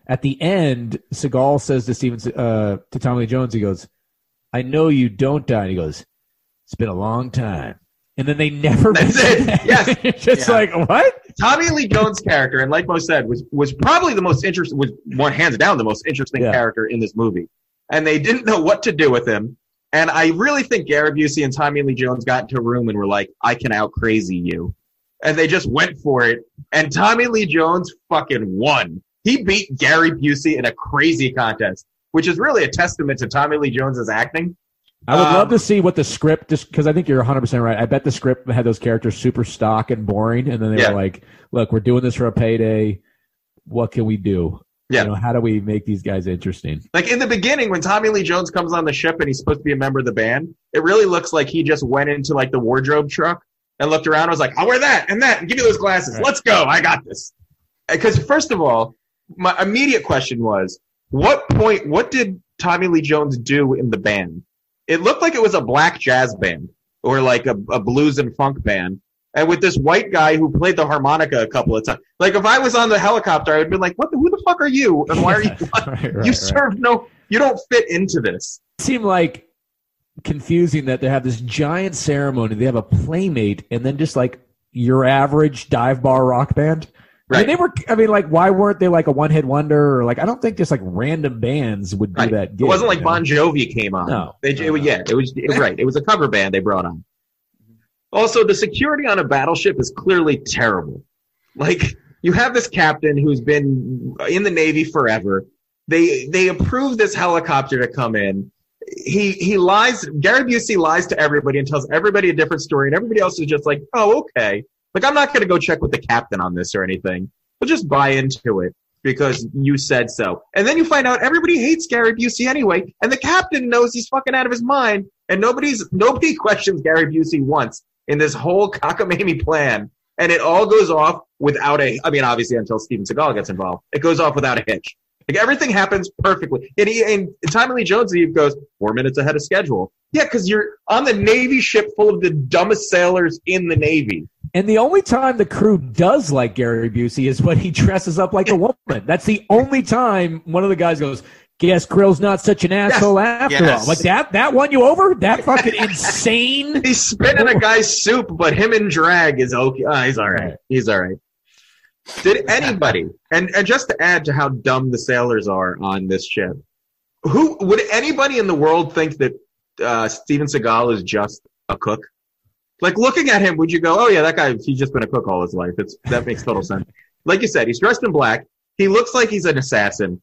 at the end, Seagal says to Tommy Lee Jones, he goes, "I know you don't die." And he goes, "It's been a long time." And then they never mention it. Yes. It's just like, what? Tommy Lee Jones' character, and like Mo said, was probably the most interesting, was one hands down the most interesting character in this movie. And they didn't know what to do with him. And I really think Gary Busey and Tommy Lee Jones got into a room and were like, "I can out crazy you." And they just went for it. And Tommy Lee Jones fucking won. He beat Gary Busey in a crazy contest, which is really a testament to Tommy Lee Jones's acting. I would love to see what the script, just because I think you're 100% right. I bet the script had those characters super stock and boring, and then they were like, "Look, we're doing this for a payday. What can we do? Yeah. How do we make these guys interesting?" Like in the beginning, when Tommy Lee Jones comes on the ship and he's supposed to be a member of the band, it really looks like he just went into like the wardrobe truck and looked around and was like, "I'll wear that and that and give me those glasses. Let's go. I got this." Because first of all, my immediate question was, what did Tommy Lee Jones do in the band? It looked like it was a black jazz band or like a blues and funk band. And with this white guy who played the harmonica a couple of times. Like if I was on the helicopter, I would be like, who the fuck are you? And why are you, you don't fit into this. It seemed like confusing that they have this giant ceremony. They have a playmate and then just like your average dive bar rock band. Right. Why weren't they like a one-hit wonder or like, I don't think just like random bands would do that. It wasn't like Bon Jovi came on. No. It was a cover band they brought on. Also, the security on a battleship is clearly terrible. Like, you have this captain who's been in the Navy forever. They approve this helicopter to come in. He lies. Gary Busey lies to everybody and tells everybody a different story, and everybody else is just like, "Oh, okay." Like, I'm not going to go check with the captain on this or anything. But just buy into it because you said so. And then you find out everybody hates Gary Busey anyway, and the captain knows he's fucking out of his mind, and nobody questions Gary Busey once in this whole cockamamie plan. And it all goes off without obviously until Steven Seagal gets involved. It goes off without a hitch. Like, everything happens perfectly. And Tommy Lee Jones goes 4 minutes ahead of schedule. Yeah, because you're on the Navy ship full of the dumbest sailors in the Navy. And the only time the crew does like Gary Busey is when he dresses up like a woman. That's the only time one of the guys goes, "Guess Krill's not such an asshole after all." Like, that won you over? That fucking insane? He's spitting a guy's soup, but him in drag is okay. He's all right. He's all right. Did anybody, and just to add to how dumb the sailors are on this ship, would anybody in the world think that Steven Seagal is just a cook? Like, looking at him, would you go, "Oh yeah, that guy, he's just been a cook all his life"? That makes total sense. Like you said, he's dressed in black. He looks like he's an assassin.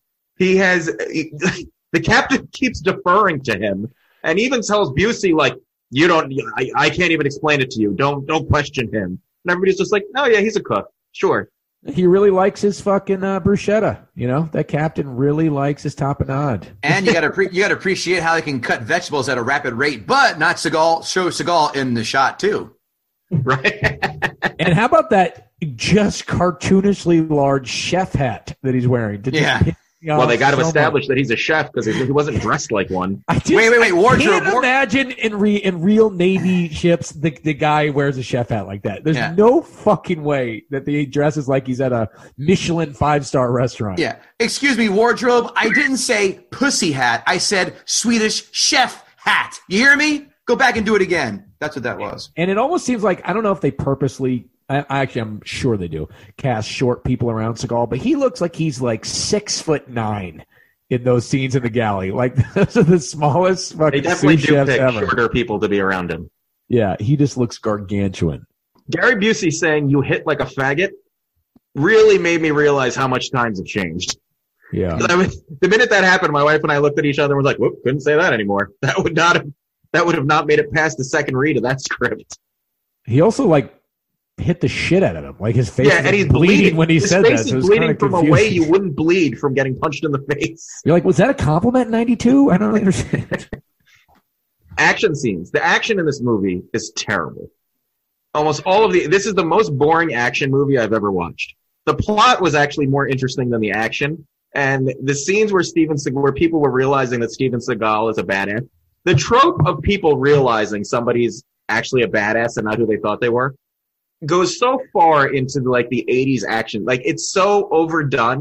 The captain keeps deferring to him and even tells Busey, like, I can't even explain it to you. Don't question him. And everybody's just like, "Oh yeah, he's a cook. Sure." He really likes his fucking bruschetta. That captain really likes his tapenade. And you got to appreciate how they can cut vegetables at a rapid rate, but not show Seagal in the shot too. Right. And how about that just cartoonishly large chef hat that he's wearing? Well, they got to establish that he's a chef because he wasn't dressed like one. Wait, wardrobe. I can't imagine in real Navy ships the guy wears a chef hat like that. There's no fucking way that he dresses like he's at a Michelin 5-star restaurant. Yeah. Excuse me, wardrobe. I didn't say pussy hat. I said Swedish chef hat. You hear me? Go back and do it again. That's what that was. And it almost seems like, I don't know if they purposely, I'm sure they do, cast short people around Seagal, but he looks like he's like 6'9" in those scenes in the galley. Like, those are the smallest fucking They definitely sous do chefs pick ever. shorter people to be around him. Yeah, he just looks gargantuan. Gary Busey saying "you hit like a faggot" really made me realize how much times have changed. Yeah. The minute that happened, my wife and I looked at each other and was like, "Whoop, couldn't say that anymore." That would have not made it past the second read of that script. He also hit the shit out of him. Like, his face and he's bleeding when he said that. His face is bleeding from a way you wouldn't bleed from getting punched in the face. You're like, was that a compliment in 92? I don't understand. Action scenes. The action in this movie is terrible. Almost all of this is the most boring action movie I've ever watched. The plot was actually more interesting than the action. And the scenes where people were realizing that Steven Seagal is a badass. The trope of people realizing somebody's actually a badass and not who they thought they were goes so far into the 80s action. Like, it's so overdone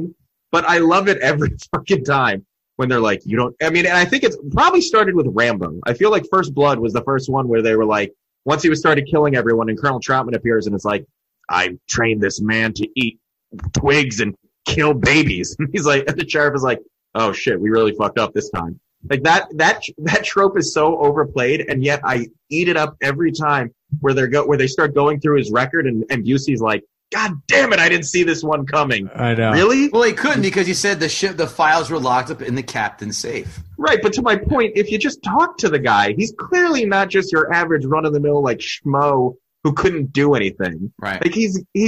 but I love it every fucking time when they're like, you don't. I mean, and I think it's probably started with Rambo. I feel like First Blood was the first one where they were like, once he was started killing everyone, and Colonel Troutman appears, and it's like, I trained this man to eat twigs and kill babies. And he's like, and the sheriff is like, oh shit, we really fucked up this time. Like that trope is so overplayed, and yet I eat it up every time where they start going through his record, and Busey's like, God damn it, I didn't see this one coming. I know. Really? Well, he couldn't because you said the files were locked up in the captain's safe. Right, but to my point, if you just talk to the guy, he's clearly not just your average run-of-the-mill like schmo who couldn't do anything. Right. Like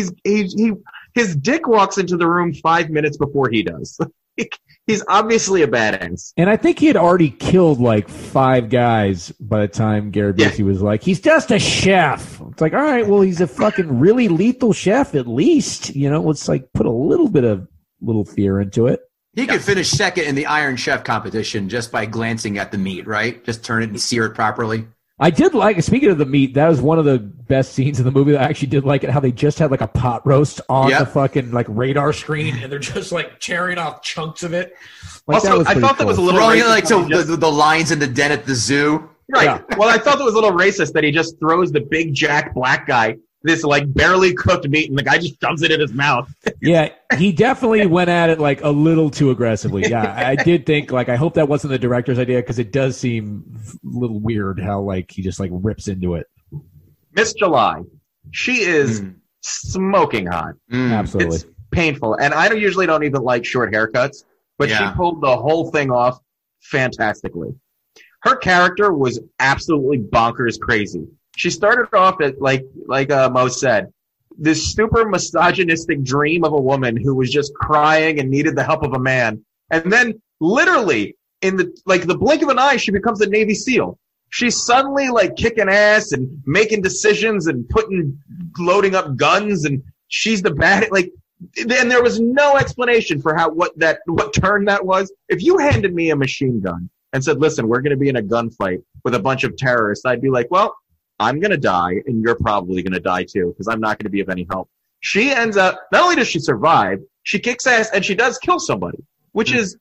his dick walks into the room 5 minutes before he does. He's obviously a badass. And I think he had already killed like 5 guys by the time Gary Busey was like, he's just a chef. It's like, all right, well, he's a fucking really lethal chef at least. You know, let's like put a little bit of little fear into it. He could finish second in the Iron Chef competition just by glancing at the meat, right? Just turn it and sear it properly. I did like, speaking of the meat, that was one of the best scenes in the movie. I actually did like it, how they just had like a pot roast on the fucking like radar screen, And they're just like tearing off chunks of it. Like, Also, I thought that was a little Throwing it racist. like the lions in the den at the zoo. Right. Yeah. Well, I thought that was a little racist that he just throws the big jack black guy this like barely cooked meat, and the guy just shoves it in his mouth. Yeah, he definitely went at it like a little too aggressively. Yeah, I did think like I hope that wasn't the director's idea because it does seem a little weird how like he just like rips into it. Miss July, she is smoking hot. Absolutely, It's painful, and I usually don't even like short haircuts, but she pulled the whole thing off fantastically. Her character was absolutely bonkers crazy. She started off at like Mo said, this super misogynistic dream of a woman who was just crying and needed the help of a man. And then literally in the blink of an eye, she becomes a Navy SEAL. She's suddenly like kicking ass and making decisions and loading up guns, and she's the bad, and there was no explanation for what turn that was. If you handed me a machine gun and said, listen, we're going to be in a gunfight with a bunch of terrorists, I'd be like, well, I'm going to die, and you're probably going to die too, because I'm not going to be of any help. She ends up, not only does she survive, she kicks ass, and she does kill somebody, which is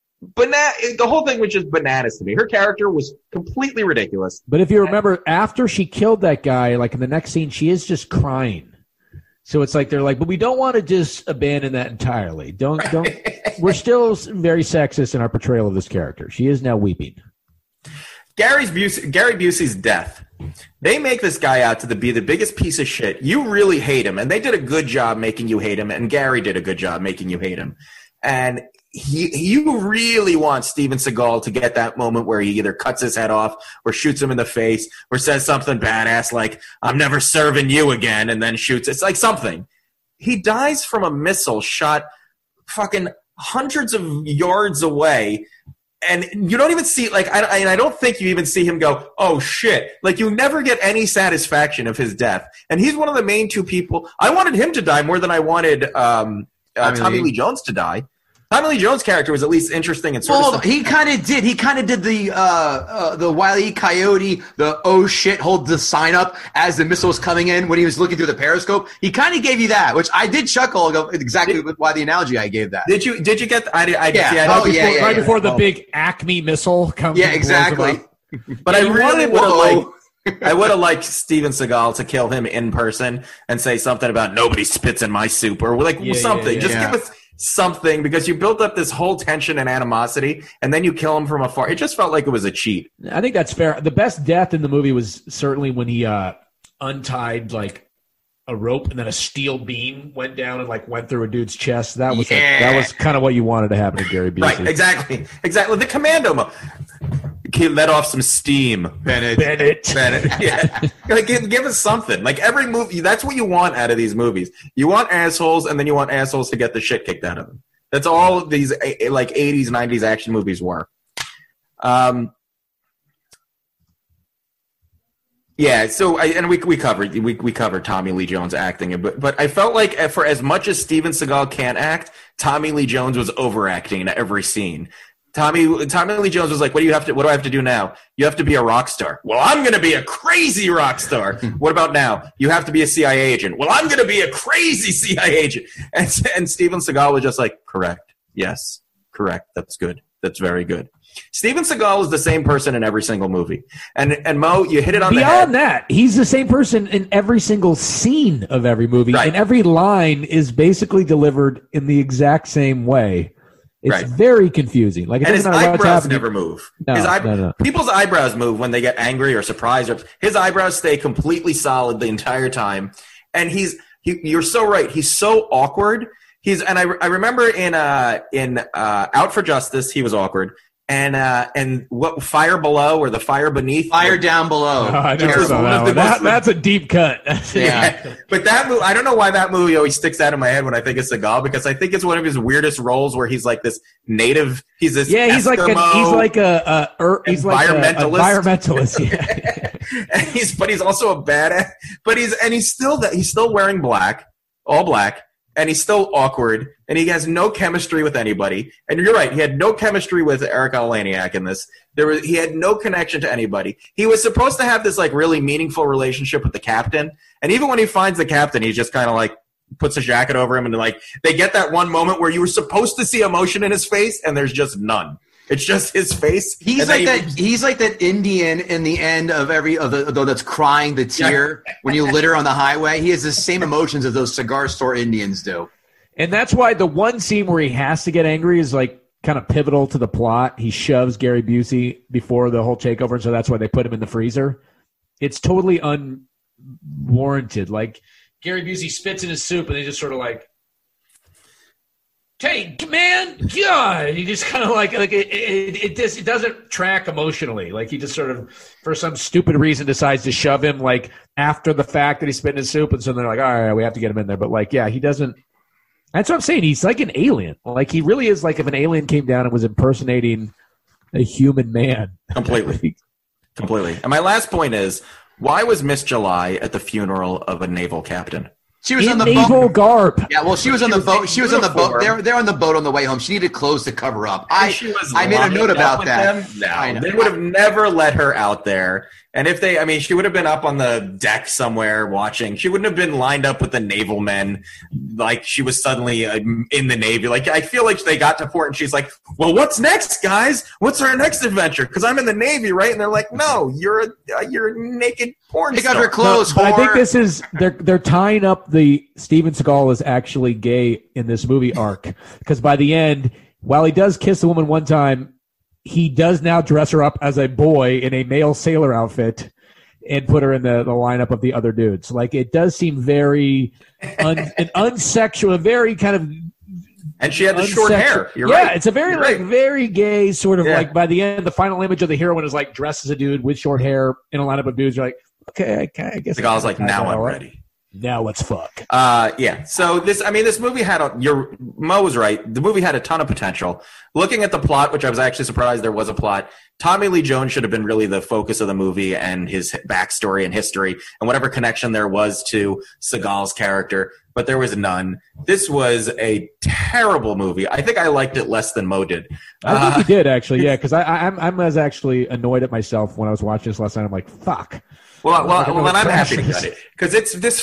the whole thing was just bananas to me. Her character was completely ridiculous. But if you remember, after she killed that guy, like in the next scene, she is just crying. So it's like they're like, but we don't want to just abandon that entirely. Don't. We're still very sexist in our portrayal of this character. She is now weeping. Gary Busey's death. They make this guy out to be the biggest piece of shit. You really hate him, and they did a good job making you hate him, and Gary did a good job making you hate him. And you really want Steven Seagal to get that moment where he either cuts his head off or shoots him in the face or says something badass like, I'm never serving you again, and then shoots. It's like something. He dies from a missile shot fucking hundreds of yards away. And you don't even see, I don't think you even see him go, oh, shit. Like, you never get any satisfaction of his death. And he's one of the main two people. I wanted him to die more than I wanted Tommy Lee Jones to die. Tommy Lee Jones' character was at least interesting and sort of. He kind of did. He kind of did the Wile E. Coyote, the oh shit, hold the sign up as the missile was coming in when he was looking through the periscope. He kind of gave you that, which I did chuckle exactly why the analogy I gave that. Did you get? Right before the big Acme missile comes. Yeah, exactly. But I really would have liked Steven Seagal to kill him in person and say something about nobody spits in my soup or something. Just give us something, because you built up this whole tension and animosity, and then you kill him from afar. It just felt like it was a cheat. I think that's fair. The best death in the movie was certainly when he untied like a rope and then a steel beam went down and like went through a dude's chest. That was that was kind of what you wanted to happen to Gary Busey. Right, exactly. The commando mode. He let off some steam. Bennett. Yeah. Give us something. Like every movie, that's what you want out of these movies. You want assholes, and then you want assholes to get the shit kicked out of them. That's all of these like 80s, 90s action movies were. Yeah, so we covered Tommy Lee Jones acting, but I felt like for as much as Steven Seagal can't act, Tommy Lee Jones was overacting in every scene. Tommy Lee Jones was like, what do I have to do now? You have to be a rock star. Well, I'm going to be a crazy rock star. What about now? You have to be a CIA agent. Well, I'm going to be a crazy CIA agent. And Steven Seagal was just like, correct. Yes, correct. That's good. That's very good. Steven Seagal is the same person in every single movie. And Mo, you hit it on the head. Beyond that, he's the same person in every single scene of every movie. Right. And every line is basically delivered in the exact same way. It's very confusing. Like, it and his doesn't matter what's eyebrows happening. never move. No. People's eyebrows move when they get angry or surprised. His eyebrows stay completely solid the entire time. And you're so right. He's so awkward. I remember in Out for Justice, he was awkward. And what Fire Below or The Fire Beneath? Fire Down Below. Oh, I never saw that one. That's a deep cut. Yeah. But that movie, I don't know why that movie always sticks out in my head when I think of Seagal, because I think it's one of his weirdest roles where he's like this native. He's this he's like a environmentalist. Yeah. And he's also a badass. But he's still wearing black, all black. And he's still awkward, and he has no chemistry with anybody. And you're right, he had no chemistry with Erika Eleniak in this. He had no connection to anybody. He was supposed to have this like really meaningful relationship with the captain, and even when he finds the captain, he's just kind of like puts a jacket over him, and like they get that one moment where you were supposed to see emotion in his face, and there's just none. It's just his face. He's like that. He's like that Indian in the end of that's crying the tear when you litter on the highway. He has the same emotions as those cigar store Indians do. And that's why the one scene where he has to get angry is like kind of pivotal to the plot. He shoves Gary Busey before the whole takeover, and so that's why they put him in the freezer. It's totally unwarranted. Like, Gary Busey spits in his soup, and they just sort of like, hey, man, God. He just kind of like it doesn't track emotionally. Like, he just sort of, for some stupid reason, decides to shove him like after the fact that he spit in his soup. And so they're like, all right, we have to get him in there. But like, yeah, he doesn't. That's what I'm saying. He's like an alien. Like, he really is like if an alien came down and was impersonating a human man. Completely. And my last point is, why was Miss July at the funeral of a naval captain? She was in on the naval boat. garb. Yeah, well, she was on the boat. She was on the boat. They're on the boat on the way home. She needed clothes to cover up. I made a note about that. No, they would have never let her out there. And if she would have been up on the deck somewhere watching. She wouldn't have been lined up with the naval men like she was suddenly in the Navy. Like, I feel like they got to port and she's like, well, what's next, guys? What's our next adventure? Because I'm in the Navy, right? And they're like, no, you're a naked porn star. They got her clothes. But I think this is they're tying up the Steven Seagal is actually gay in this movie arc, because by the end, while he does kiss a woman one time, he does now dress her up as a boy in a male sailor outfit and put her in the lineup of the other dudes. Like, it does seem very unsexual, very kind of. And she had the short hair. You're right. Yeah, it's a very very gay sort of like. By the end, the final image of the heroine is like dressed as a dude with short hair in a lineup of dudes. You're like, okay, I guess. The guy's like, now I'm ready. Now let's fuck. Yeah. So this movie had Mo was right. The movie had a ton of potential. Looking at the plot, which I was actually surprised there was a plot, Tommy Lee Jones should have been really the focus of the movie, and his backstory and history and whatever connection there was to Seagal's character, but there was none. This was a terrible movie. I think I liked it less than Mo did. I think you did, actually, yeah, because I was actually annoyed at myself when I was watching this last night. I'm like, fuck. Well, then I'm happy to cut it, because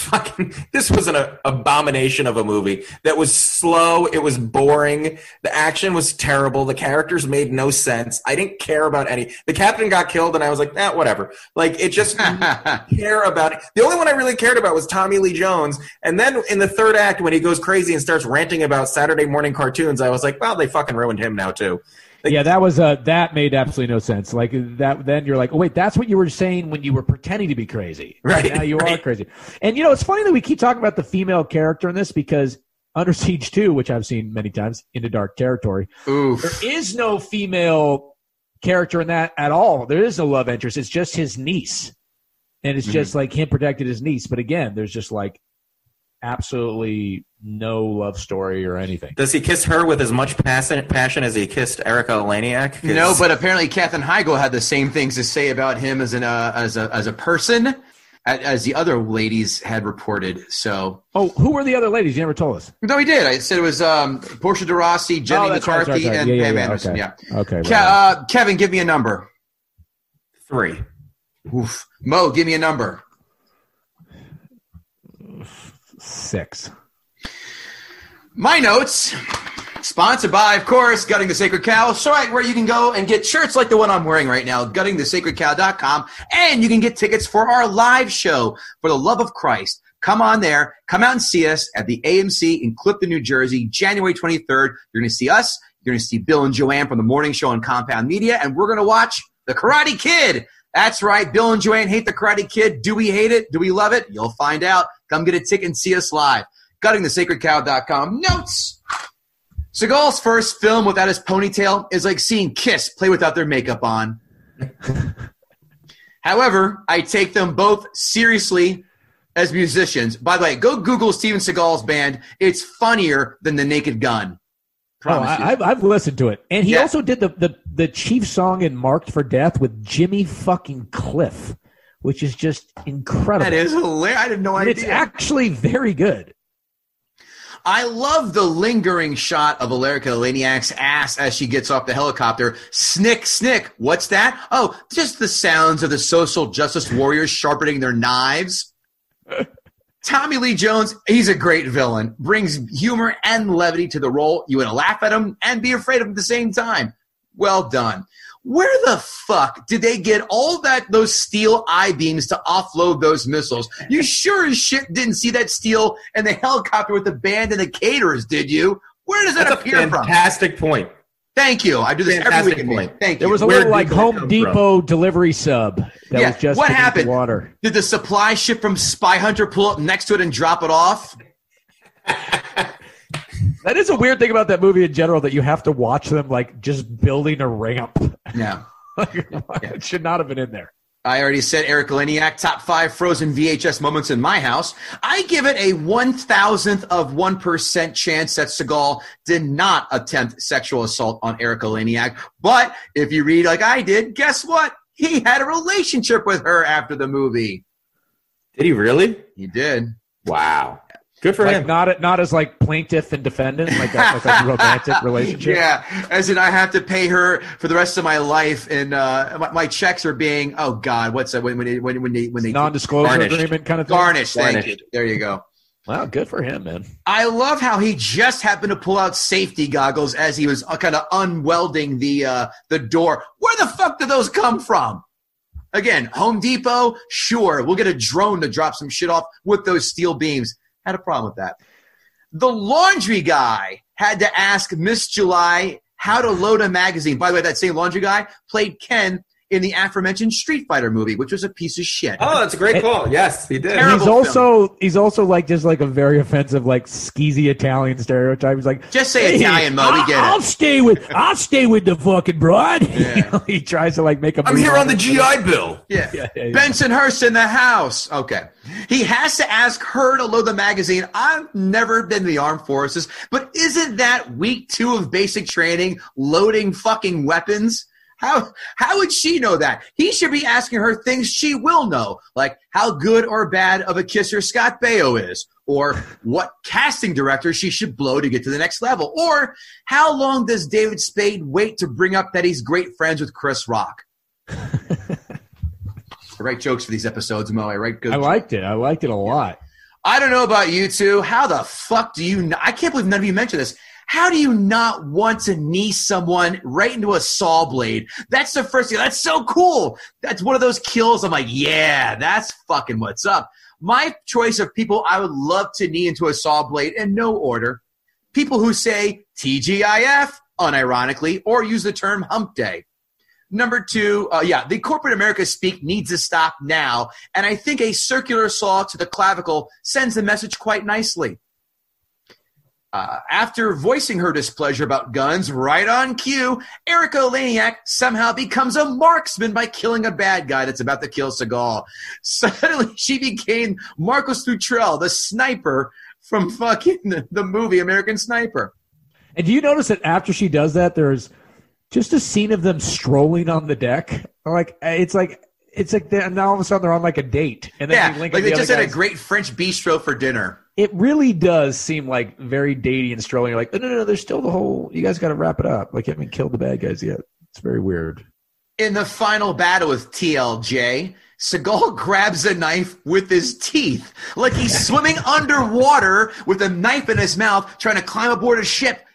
this was an abomination of a movie that was slow. It was boring. The action was terrible. The characters made no sense. I didn't care about any. The captain got killed, and I was like, whatever. Like, it just didn't care about it. The only one I really cared about was Tommy Lee Jones. And then in the third act, when he goes crazy and starts ranting about Saturday morning cartoons, I was like, well, they fucking ruined him now too. Like, yeah, that made absolutely no sense. Like, that, then you're like, oh wait, that's what you were saying when you were pretending to be crazy. Right. Now you are crazy. And it's funny that we keep talking about the female character in this, because Under Siege 2, which I've seen many times, Into Dark Territory, there is no female character in that at all. There is no love interest. It's just his niece. And it's just like him protected his niece. But again, there's just like absolutely no love story or anything. Does he kiss her with as much passion as he kissed Erika Eleniak? No, but apparently Katherine Heigl had the same things to say about him as a person as the other ladies had reported. So, who were the other ladies? You never told us. No, he did. I said it was Portia de Rossi, Jenny McCarthy, and Pam Anderson. Okay. Yeah. Okay. Kevin, give me a number. 3. Oof. Mo, give me a number. 6. My notes. Sponsored by, of course, Gutting the Sacred Cow. So right where you can go and get shirts like the one I'm wearing right now, guttingthesacredcow.com. And you can get tickets for our live show, For the Love of Christ. Come on there. Come out and see us at the AMC in Clifton, New Jersey, January 23rd. You're going to see us. You're going to see Bill and Joanne from the morning show on Compound Media. And we're going to watch The Karate Kid. That's right. Bill and Joanne hate The Karate Kid. Do we hate it? Do we love it? You'll find out. Come get a ticket and see us live. GuttingTheSacredCow.com. Notes. Seagal's first film without his ponytail is like seeing Kiss play without their makeup on. However, I take them both seriously as musicians. By the way, go Google Steven Seagal's band. It's funnier than The Naked Gun. Promise you. I've listened to it. And he also did the chief song in Marked for Death with Jimmy fucking Cliff, which is just incredible. That is hilarious. I had no idea. It's actually very good. I love the lingering shot of Alarica Laniak's ass as she gets off the helicopter. Snick, snick. What's that? Oh, just the sounds of the social justice warriors sharpening their knives. Tommy Lee Jones, he's a great villain. Brings humor and levity to the role. You want to laugh at him and be afraid of him at the same time. Well done. Where the fuck did they get all those steel I-beams to offload those missiles? You sure as shit didn't see that steel in the helicopter with the band and the caterers, did you? Where does that appear from? Fantastic point. Thank you. I do this every week. Thank you. There was a little like Home Depot delivery sub that was just what happened? The water. Did the supply ship from Spy Hunter pull up next to it and drop it off? That is a weird thing about that movie in general, that you have to watch them like just building a ramp. Yeah. It should not have been in there. I already said Eric Laniak, top 5 frozen VHS moments in my house. I give it a 1,000th of 1% chance that Seagal did not attempt sexual assault on Eric Laniak. But if you read like I did, guess what? He had a relationship with her after the movie. Did he really? He did. Wow. Good for him. Not as like plaintiff and defendant, like a romantic relationship. Yeah, as in I have to pay her for the rest of my life, and my checks are being what's that when they non-disclosure agreement kind of thing. Garnished. Thank you. There you go. Wow, good for him, man. I love how he just happened to pull out safety goggles as he was kind of unwelding the door. Where the fuck did those come from? Again, Home Depot, sure, we'll get a drone to drop some shit off with those steel beams. Had a problem with that. The laundry guy had to ask Miss July how to load a magazine. By the way, that same laundry guy played Ken in the aforementioned Street Fighter movie, which was a piece of shit. Oh, that's a great call. Yes, he did. He's also like just like a very offensive, like skeezy Italian stereotype. He's like, just say Italian, Mo. We get it. I'll stay with the fucking broad. Yeah. He tries to like make a. I'm here on the GI Bill. Yeah. Bensonhurst in the house. Okay. He has to ask her to load the magazine. I've never been in the armed forces, but isn't that week 2 of basic training loading fucking weapons? How would she know that? He should be asking her things she will know, like how good or bad of a kisser Scott Baio is, or what casting director she should blow to get to the next level, or how long does David Spade wait to bring up that he's great friends with Chris Rock? I write jokes for these episodes, Mo. I write good. I liked it a lot. I don't know about you two. How the fuck do you I can't believe none of you mentioned this. How do you not want to knee someone right into a saw blade? That's the first thing. That's so cool. That's one of those kills. I'm like, yeah, that's fucking what's up. My choice of people I would love to knee into a saw blade in no order. People who say TGIF, unironically, or use the term hump day. Number 2, the corporate America speak needs to stop now. And I think a circular saw to the clavicle sends the message quite nicely. After voicing her displeasure about guns right on cue, Erica Laniak somehow becomes a marksman by killing a bad guy that's about to kill Seagal. Suddenly, she became Marcus Luttrell, the sniper from fucking the movie American Sniper. And do you notice that after she does that, there's just a scene of them strolling on the deck? It's like now all of a sudden they're on like a date, and then they just had a great French bistro for dinner. It really does seem like very datey and strolling. You're like, no, there's still the whole. You guys got to wrap it up. Like, you haven't killed the bad guys yet. It's very weird. In the final battle with TLJ, Seagal grabs a knife with his teeth, like he's swimming underwater with a knife in his mouth, trying to climb aboard a ship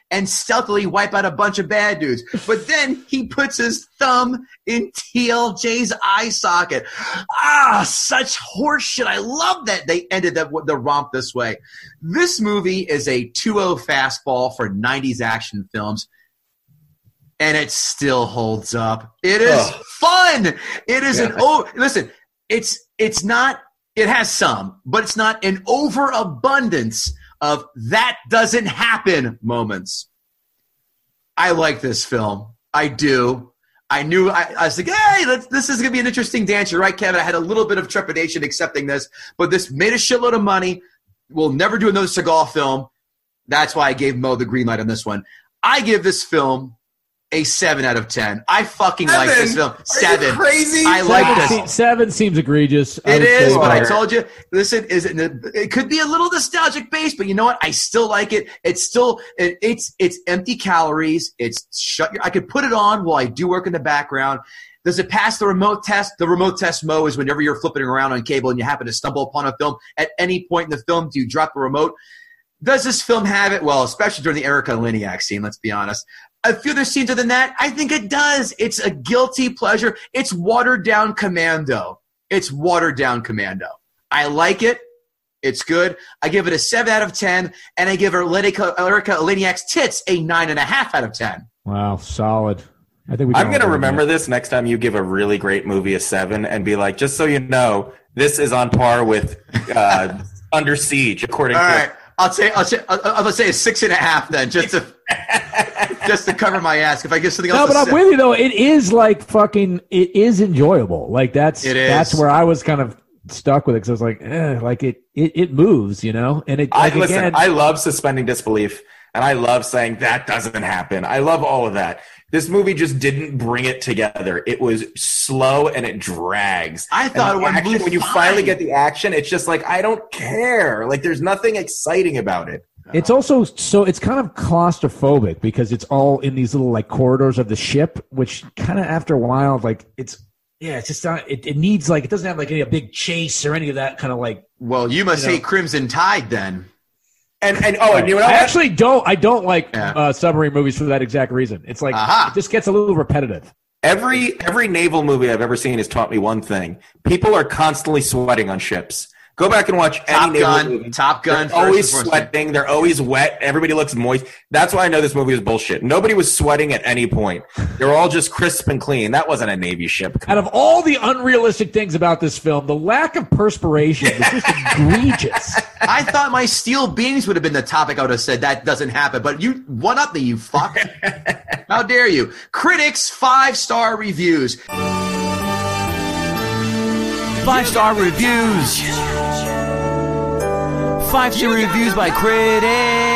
and stealthily wipe out a bunch of bad dudes. But then he puts his thumb in TLJ's eye socket. Such horseshit. I love that they ended the romp this way. This movie is a 2-0 fastball for 90s action films. And it still holds up. It is fun. It is listen, it's not, it has some, but it's not an overabundance of that doesn't happen moments. I like this film. I do. I knew, I was like, hey, this is going to be an interesting dance. You're right, Kevin. I had a little bit of trepidation accepting this, but this made a shitload of money. We'll never do another Seagal film. That's why I gave Mo the green light on this one. I give this film a 7 out of 10. I fucking like this film. 7. Are you crazy? I like this. 7 seems egregious. It is, but I told you. Listen, it could be a little nostalgic base, but you know what? I still like it. It's still it's empty calories. I could put it on while I do work in the background. Does it pass the remote test? The remote test, Mo, is whenever you're flipping around on cable and you happen to stumble upon a film. At any point in the film, do you drop the remote? Does this film have it? Well, especially during the Erica Liniak scene, let's be honest. A few other scenes other than that, I think it does. It's a guilty pleasure. It's watered-down Commando. I like it. It's good. I give it a 7 out of 10, and I give Erica Liniak's tits a 9.5 out of 10. Wow, solid. I think I'm going to remember this next time you give a really great movie a 7 and be like, just so you know, this is on par with Under Siege, according All to... right. I'll say a 6.5 then, just to cover my ass. If I give something else, no, but I'm with you though. It is like fucking. It is enjoyable. Like that's where I was kind of stuck with it because I was like, it moves, you know. And it. Listen, I love suspending disbelief, and I love saying that doesn't happen. I love all of that. This movie just didn't bring it together. It was slow and it drags. I thought when you finally get the action, it's just like, I don't care. Like there's nothing exciting about it. It's also it's kind of claustrophobic because it's all in these little like corridors of the ship, which kind of after a while, like it's just not. It needs like it doesn't have like a big chase or any of that kind of like. Well, you must hate Crimson Tide then. And you know what? I actually don't. I don't like submarine movies for that exact reason. It's like it just gets a little repetitive. Every naval movie I've ever seen has taught me one thing: people are constantly sweating on ships. Go back and watch any naval movie. Top Gun. They're always sweating. They're always wet. Everybody looks moist. That's why I know this movie is bullshit. Nobody was sweating at any point. They were all just crisp and clean. That wasn't a Navy ship. Out of all the unrealistic things about this film, the lack of perspiration is just egregious. I thought my steel beams would have been the topic. I would have said that doesn't happen. But you one up me, you fuck. How dare you? Critics 5-star reviews. 5-star reviews. 5-star reviews by critics.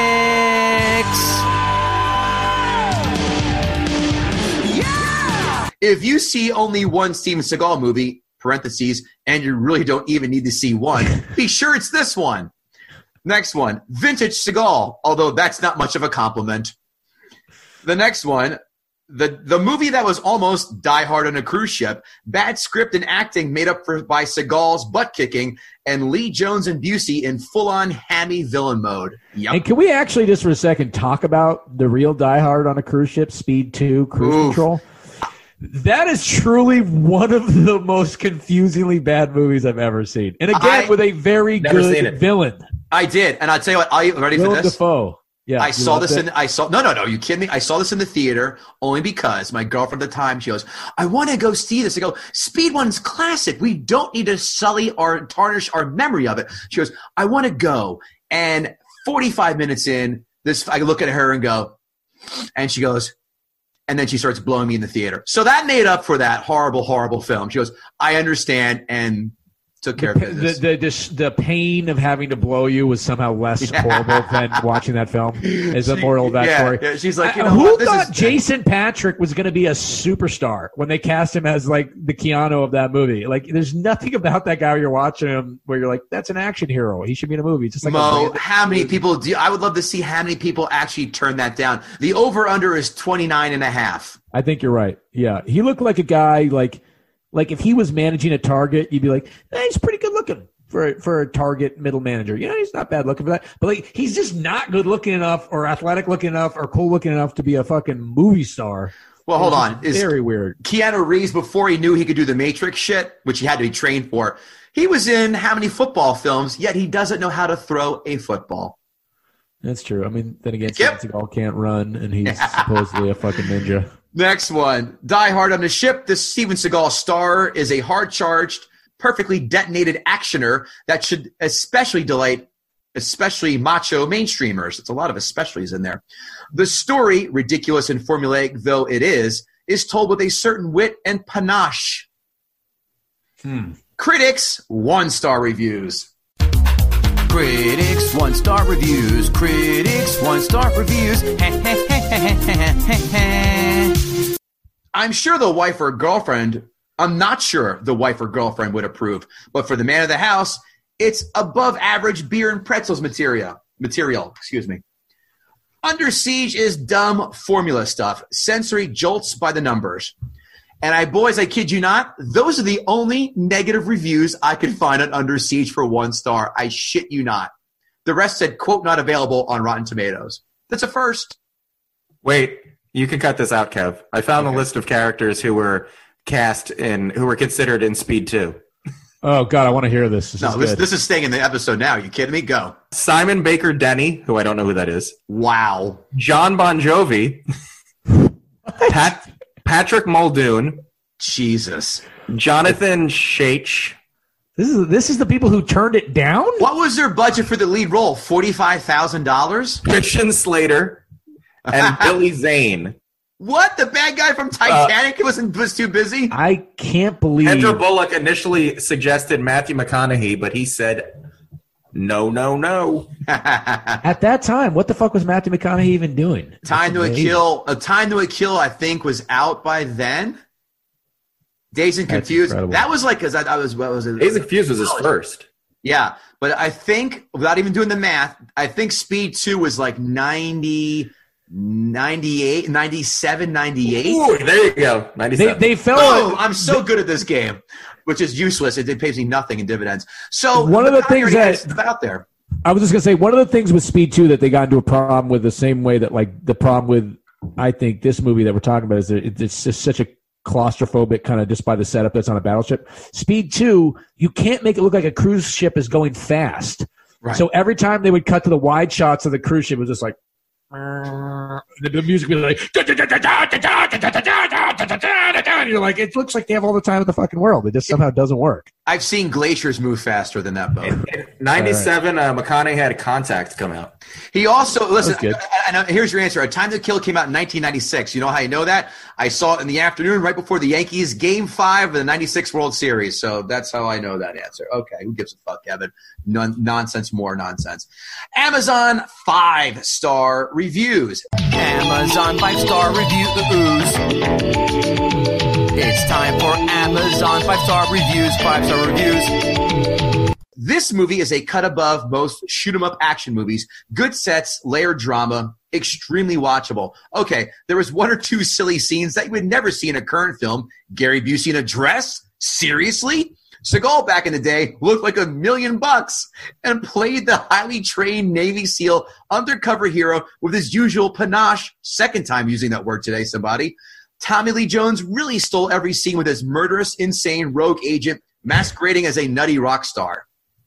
If you see only one Steven Seagal movie, parentheses, and you really don't even need to see one, be sure it's this one. Next one, Vintage Seagal, although that's not much of a compliment. The next one, the movie that was almost Die Hard on a cruise ship, bad script and acting made up for by Seagal's butt kicking, and Lee Jones and Busey in full-on hammy villain mode. Yep. And can we actually just for a second talk about the real Die Hard on a cruise ship, Speed 2, Cruise Control? That is truly one of the most confusingly bad movies I've ever seen. And again, with a very good villain. I did. And I'll tell you what, are you ready for this? Dafoe. Yeah, I saw this no, you kidding me? I saw this in the theater only because my girlfriend at the time, she goes, I want to go see this. I go, Speed 1's classic. We don't need to sully or tarnish our memory of it. She goes, I want to go. And 45 minutes in, I look at her and go, and she goes, and then she starts blowing me in the theater. So that made up for that horrible, horrible film. She goes, I understand, and took care of business. The pain of having to blow you was somehow less horrible than watching that film. Is the moral of that story? Yeah, she's like, you know, who thought Jason Patrick was going to be a superstar when they cast him as like the Keanu of that movie? Like, there's nothing about that guy when you're watching him where you're like, that's an action hero. He should be in a movie. It's just like Mo, how many people I would love to see how many people actually turn that down. The over-under is 29.5. I think you're right. Yeah, he looked like a guy like if he was managing a Target, you'd be like, hey, he's pretty good looking. for a Target middle manager. You know, he's not bad looking for that. But like, he's just not good looking enough or athletic looking enough or cool looking enough to be a fucking movie star. Well, hold on. Very weird. Keanu Reeves, before he knew he could do the Matrix shit, which he had to be trained for, he was in how many football films, yet he doesn't know how to throw a football. That's true. I mean, then again, Steven Seagal can't run, and he's supposedly a fucking ninja. Next one. Die Hard on the Ship. This Steven Seagal star is a hard-charged, perfectly detonated actioner that should especially delight especially macho mainstreamers. It's a lot of especiallys in there. The story, ridiculous and formulaic though it is told with a certain wit and panache. Critics, 1-star reviews. Critics, 1-star reviews. Critics, 1-star reviews. I'm sure the wife or girlfriend, I'm not sure the wife or girlfriend would approve, but for the man of the house, it's above average beer and pretzels material. Under Siege is dumb formula stuff, sensory jolts by the numbers. And boys, I kid you not, those are the only negative reviews I could find on Under Siege for 1 star. I shit you not. The rest said, quote, not available on Rotten Tomatoes. That's a first. Wait, you can cut this out, Kev. I found a list of characters who were considered in Speed 2. Oh, God, I want to hear this. This is staying in the episode now. Are you kidding me? Go. Simon Baker Denny, who I don't know who that is. Wow. John Bon Jovi. Patrick Muldoon. Jesus. Jonathan Shaich. This is the people who turned it down? What was their budget for the lead role? $45,000? Christian Slater and Billy Zane. What? The bad guy from Titanic was too busy? I can't believe. Andrew Bullock initially suggested Matthew McConaughey, but he said, no. At that time, what the fuck was Matthew McConaughey even doing? Time to a Kill, I think, was out by then. Dazed and Confused. That was like, because I was, what was it? Dazed and Confused was his first. Yeah, but I think, without even doing the math, I think Speed 2 was like 90... 98, 97, 98. Ooh, there you go. 97. They fell. Oh, I'm so good at this game, which is useless. It pays me nothing in dividends. So one of the things that's out there. I was just gonna say, one of the things with Speed 2 that they got into a problem with, the same way that like the problem with, I think, this movie that we're talking about is that it's just such a claustrophobic kind of, just by the setup that's on a battleship. Speed 2, you can't make it look like a cruise ship is going fast. Right. So every time they would cut to the wide shots of the cruise ship, it was just like, the music would be like, and you're like, it looks like they have all the time in the fucking world. It just somehow doesn't work. I've seen glaciers move faster than that boat. In 97, McConaughey had Contact come out. He also, listen, and here's your answer. A Time to Kill came out in 1996. You know how you know that? I saw it in the afternoon right before the Yankees Game 5 of the 96 World Series. So that's how I know that answer. Okay, who gives a fuck, Kevin? Nonsense, more nonsense. Amazon 5-star reviews. Amazon 5-star reviews. It's time for Amazon 5-star reviews. 5-star reviews. This movie is a cut above most shoot-'em-up action movies. Good sets, layered drama, extremely watchable. Okay, there was one or two silly scenes that you would never see in a current film. Gary Busey in a dress? Seriously? Seagal back in the day looked like $1 million and played the highly trained Navy SEAL undercover hero with his usual panache. Second time using that word today, somebody. Tommy Lee Jones really stole every scene with his murderous, insane rogue agent masquerading as a nutty rock star.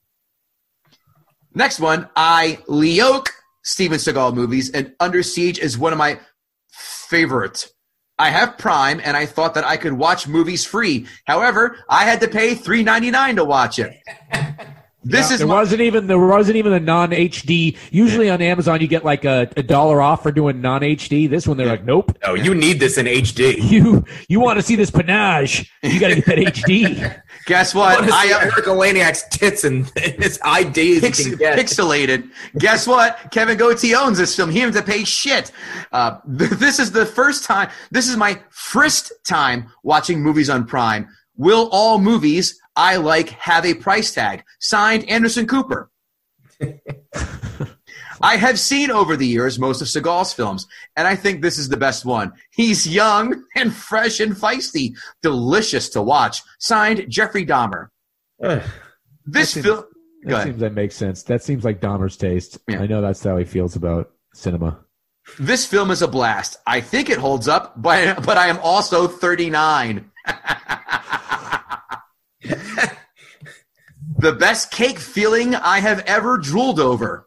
Next one, I Leoke Steven Seagal movies, and Under Siege is one of my favorite. I have Prime, and I thought that I could watch movies free. However, I had to pay $3.99 to watch it. There wasn't even a non-HD. Usually on Amazon you get like a $1 off for doing non-HD. This one they're like, nope. No, you need this in HD. You want to see this panache? You got to get that HD. Guess what? Eric Eleniak's tits and his ID pixelated. Guess what? Kevin Goatee owns this film. He didn't have to pay shit. This is the first time. This is my first time watching movies on Prime. Will all movies I like have a price tag? Signed, Anderson Cooper. I have seen over the years most of Seagal's films, and I think this is the best one. He's young and fresh and feisty. Delicious to watch. Signed, Jeffrey Dahmer. This film... That seems that makes sense. That seems like Dahmer's taste. Yeah. I know that's how he feels about cinema. This film is a blast. I think it holds up, but I am also 39. The best cake feeling I have ever drooled over.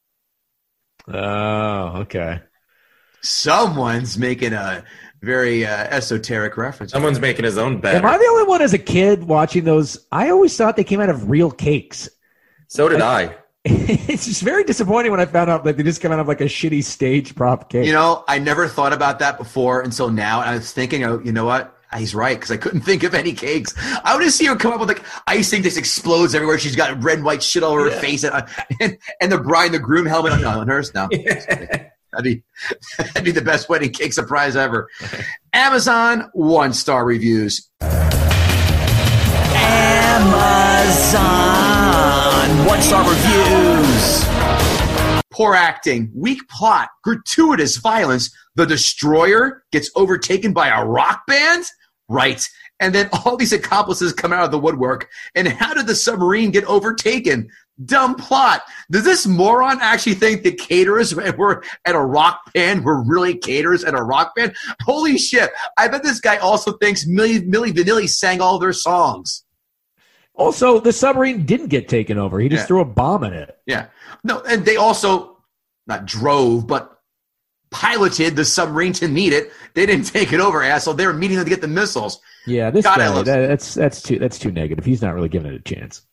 Oh, okay. Someone's making a very esoteric reference. Someone's making his own bet. Am I the only one as a kid watching those? I always thought they came out of real cakes. So did I. It's just very disappointing when I found out that they just come out of like a shitty stage prop cake. You know, I never thought about that before until now. And I was thinking, oh, you know what? He's right, because I couldn't think of any cakes. I would just see her come up with like icing just explodes everywhere. She's got red and white shit all over her face, and the bride and the groom helmet on hers. No, that'd be the best wedding cake surprise ever. Amazon 1-star reviews. Amazon 1-star reviews. Poor acting, weak plot, gratuitous violence. The destroyer gets overtaken by a rock band? Right. And then all these accomplices come out of the woodwork. And how did the submarine get overtaken? Dumb plot. Does this moron actually think the caterers were at a rock band were really caterers at a rock band? Holy shit. I bet this guy also thinks Milli Vanilli sang all their songs. Also, the submarine didn't get taken over. He just threw a bomb in it. Yeah. No, and they also not drove, but piloted the submarine to meet it. They didn't take it over, asshole. They were meeting them to get the missiles. Yeah, this guy, that's too negative. He's not really giving it a chance.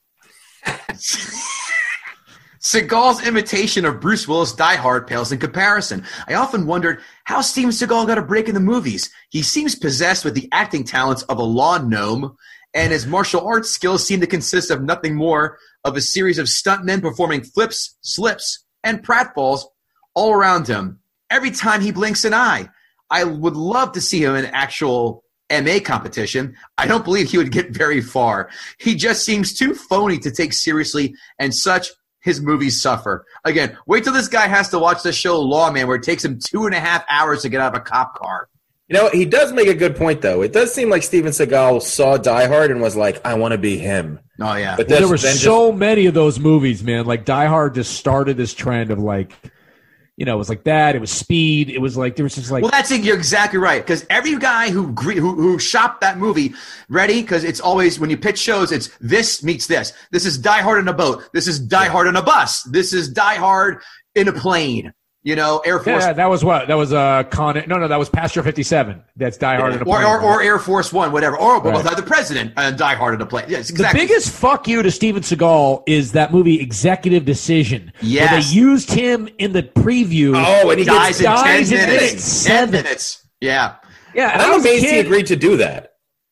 Seagal's imitation of Bruce Willis' Die Hard pales in comparison. I often wondered how Steven Seagal got a break in the movies. He seems possessed with the acting talents of a lawn gnome, and his martial arts skills seem to consist of nothing more of a series of stuntmen performing flips, slips, and pratfalls all around him. Every time he blinks an eye. I would love to see him in actual MA competition. I don't believe he would get very far. He just seems too phony to take seriously, and such his movies suffer. Again, wait till this guy has to watch the show Lawman, where it takes him 2.5 hours to get out of a cop car. You know, he does make a good point, though. It does seem like Steven Seagal saw Die Hard and was like, I want to be him. Oh, yeah. But there were so many of those movies, man. Like, Die Hard just started this trend of, like, you know, it was like that. It was Speed. It was like, there was just like. Well, that's it. You're exactly right. Because every guy who shopped that movie, ready? Because it's always, when you pitch shows, it's this meets this. This is Die Hard in a boat. This is Die Hard on a bus. This is Die Hard in a plane. You know, Air Force. Yeah, that was what? That was that was Passenger 57. That's Die Hard in a plane. Or Air Force One, whatever. Or the President and Die Hard in a plane. Yes, exactly. The biggest fuck you to Steven Seagal is that movie Executive Decision. Yes. Where they used him in the preview. Oh, and he dies in 10 minutes. 10 minutes. Yeah. Yeah. I'm amazed he agreed to do that.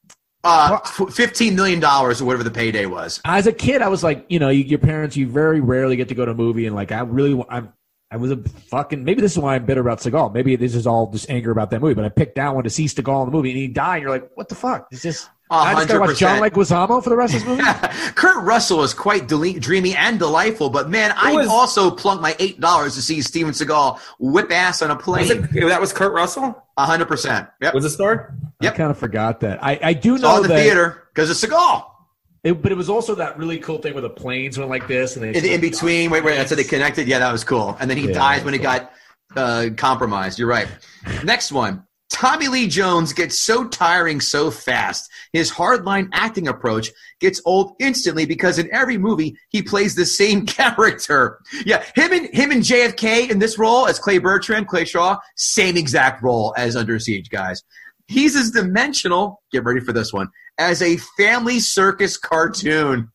$15 million or whatever the payday was. As a kid, I was like, you know, your parents, you very rarely get to go to a movie, and like, I was a fucking, maybe this is why I'm bitter about Seagal. Maybe this is all just anger about that movie, but I picked that one to see Seagal in the movie, and he died, and you're like, what the fuck? Is this, I just gotta watch John Leguizamo for the rest of this movie? Kurt Russell is quite dreamy and delightful, but man, I also plunked my $8 to see Steven Seagal whip ass on a plane. That was Kurt Russell? 100%. Yep. Was it star? Yep. I kind of forgot that. I do know all in the theater because of Seagal. But it was also that really cool thing where the planes went like this, and they in between. Wait, that's how they connected. Yeah, that was cool. And then he dies when he got compromised. You're right. Next one. Tommy Lee Jones gets so tiring so fast. His hardline acting approach gets old instantly because in every movie he plays the same character. Yeah, him and JFK in this role as Clay Bertrand, Clay Shaw, same exact role as Under Siege, guys. He's as dimensional. Get ready for this one. As a Family Circus cartoon.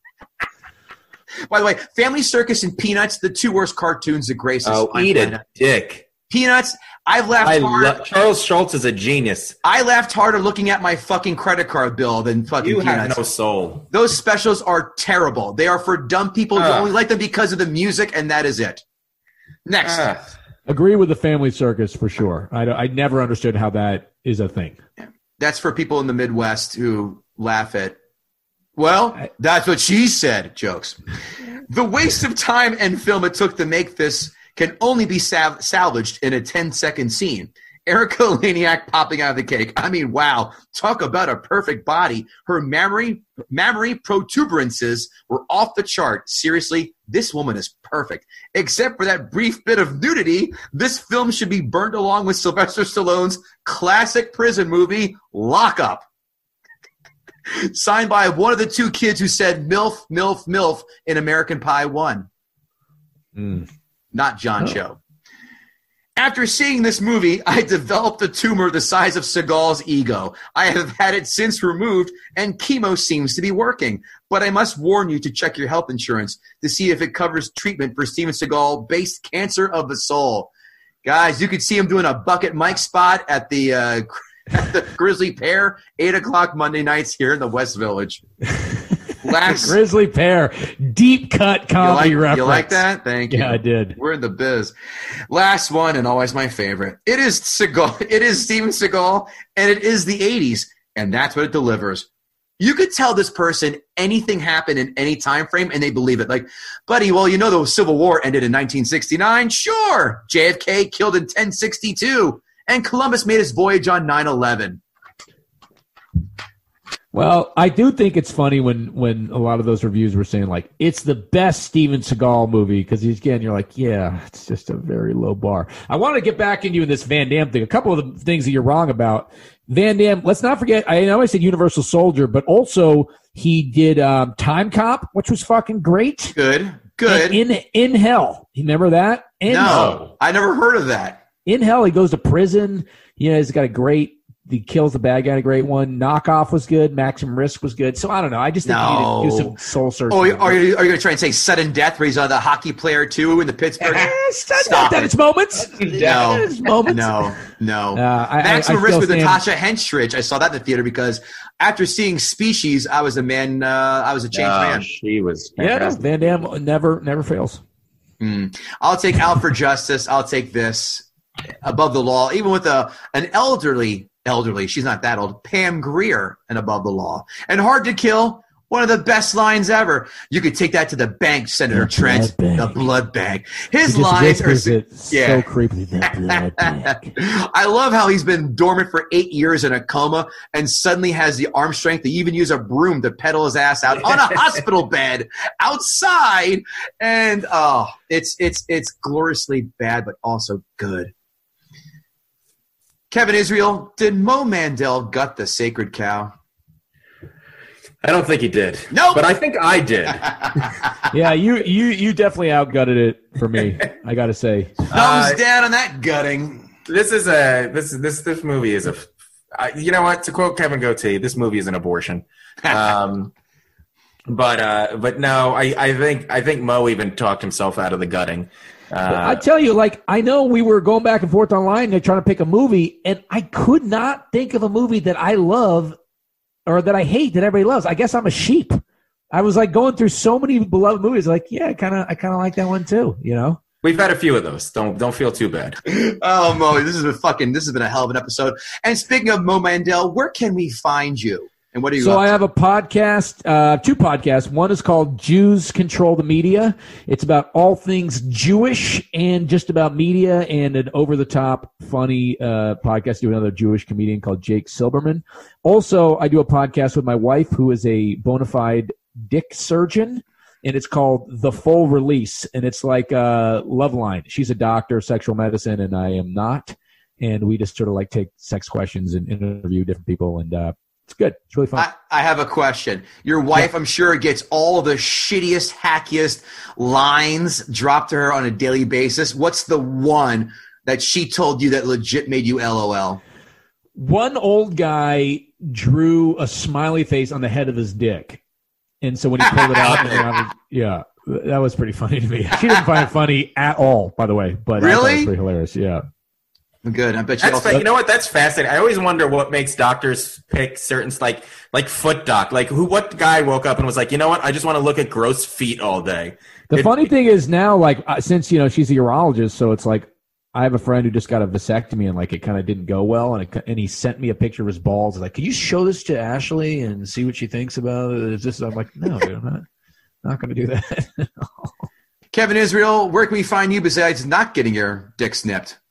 By the way, Family Circus and Peanuts, the two worst cartoons that grace us. Oh, eat a dick. Peanuts, I've laughed hard. Charles Schultz is a genius. I laughed harder looking at my fucking credit card bill than fucking You Peanuts. have no soul. Those specials are terrible. They are for dumb people who only like them because of the music, and that is it. Next. Agree with the Family Circus for sure. I never understood how that is a thing. That's for people in the Midwest who laugh at, well, that's what she said, jokes. The waste of time and film it took to make this can only be salvaged in a 10-second scene. Erica Laniak popping out of the cake. I mean, wow. Talk about a perfect body. Her mammary protuberances were off the chart. Seriously, this woman is perfect. Except for that brief bit of nudity, this film should be burned along with Sylvester Stallone's classic prison movie, Lock Up. Signed by one of the two kids who said MILF, MILF, MILF in American Pie 1. Not John Cho. After seeing this movie, I developed a tumor the size of Seagal's ego. I have had it since removed, and chemo seems to be working. But I must warn you to check your health insurance to see if it covers treatment for Steven Seagal-based cancer of the soul. Guys, you could see him doing a Bucket Mike spot at the Grizzly Pear, 8 o'clock Monday nights here in the West Village. Grizzly Pear, deep cut comedy reference. You like that? Thank you. Yeah, I did. We're in the biz. Last one, and always my favorite. It is Seagal. It is Steven Seagal, and it is the 80s, and that's what it delivers. You could tell this person anything happened in any time frame, and they believe it. Like, buddy, well, you know the Civil War ended in 1969? Sure. JFK killed in 1062, and Columbus made his voyage on 9/11. Well, I do think it's funny when a lot of those reviews were saying, like, it's the best Steven Seagal movie, because, again, you're like, yeah, it's just a very low bar. I want to get back into this Van Damme thing. A couple of the things that you're wrong about. Van Damme, let's not forget, I know I said Universal Soldier, but also he did Time Cop, which was fucking great. Good. And in Hell. You remember that? No, I never heard of that. In Hell, he goes to prison. You know, he's got a great... He kills the bad guy in a great one. Knockoff was good. Maximum Risk was good. So I don't know. I just think you need to do some soul searching. Oh, are you going to try and say Sudden Death, where he's the hockey player too in the Pittsburgh? Stop it. Its moments. No. Maximum Risk with Natasha Henstridge. I saw that in the theater because after seeing Species, I was a changed man. She was fantastic. Van Damme never fails. I'll take Out for Justice. I'll take this. Above the Law, even with an elderly, she's not that old, Pam Grier in Above the Law. And Hard to Kill, one of the best lines ever. You could take that to the bank, Senator Trent, the blood bank. His lines are so creepy. The blood bank. I love how he's been dormant for 8 years in a coma and suddenly has the arm strength to even use a broom to pedal his ass out on a hospital bed outside. And it's gloriously bad, but also good. Kevin Israel, did Mo Mandel gut the sacred cow? I don't think he did. Nope. But I think I did. Yeah, you definitely outgutted it for me, I got to say. Thumbs down on that gutting. This movie is you know what? To quote Kevin Goatee, this movie is an abortion. But no, I think Mo even talked himself out of the gutting. I tell you, like, I know we were going back and forth online. They're trying to pick a movie, and I could not think of a movie that I love or that I hate that everybody loves. I guess I'm a sheep. I was like going through so many beloved movies. Like, yeah, I kind of like that one too. You know, we've had a few of those. Don't feel too bad. Oh, Mo, this has been a hell of an episode. And speaking of Mo Mandel, where can we find you? And what are you? So I have a podcast, 2 podcasts. One is called Jews Control the Media. It's about all things Jewish and just about media, and an over-the-top funny podcast. I do another Jewish comedian called Jake Silberman. Also, I do a podcast with my wife, who is a bona fide dick surgeon, and it's called The Full Release. And it's like a love line. She's a doctor of sexual medicine, and I am not. And we just sort of like take sex questions and interview different people, and it's good. It's really fun. I have a question. Your wife, I'm sure, gets all the shittiest, hackiest lines dropped to her on a daily basis. What's the one that she told you that legit made you LOL? One old guy drew a smiley face on the head of his dick. And so when he pulled it out, that was pretty funny to me. She didn't find it funny at all, by the way. But really? I thought it was pretty hilarious, yeah. Good. I bet you. You know what? That's fascinating. I always wonder what makes doctors pick certain like foot doc. Like what guy woke up and was like, you know what? I just want to look at gross feet all day. The funny thing is now, like since she's a urologist, so it's like I have a friend who just got a vasectomy and like it kind of didn't go well, and he sent me a picture of his balls. He's like, can you show this to Ashley and see what she thinks about it? Is this? I'm like, no, dude, I'm not going to do that. Kevin Israel, where can we find you besides not getting your dick snipped?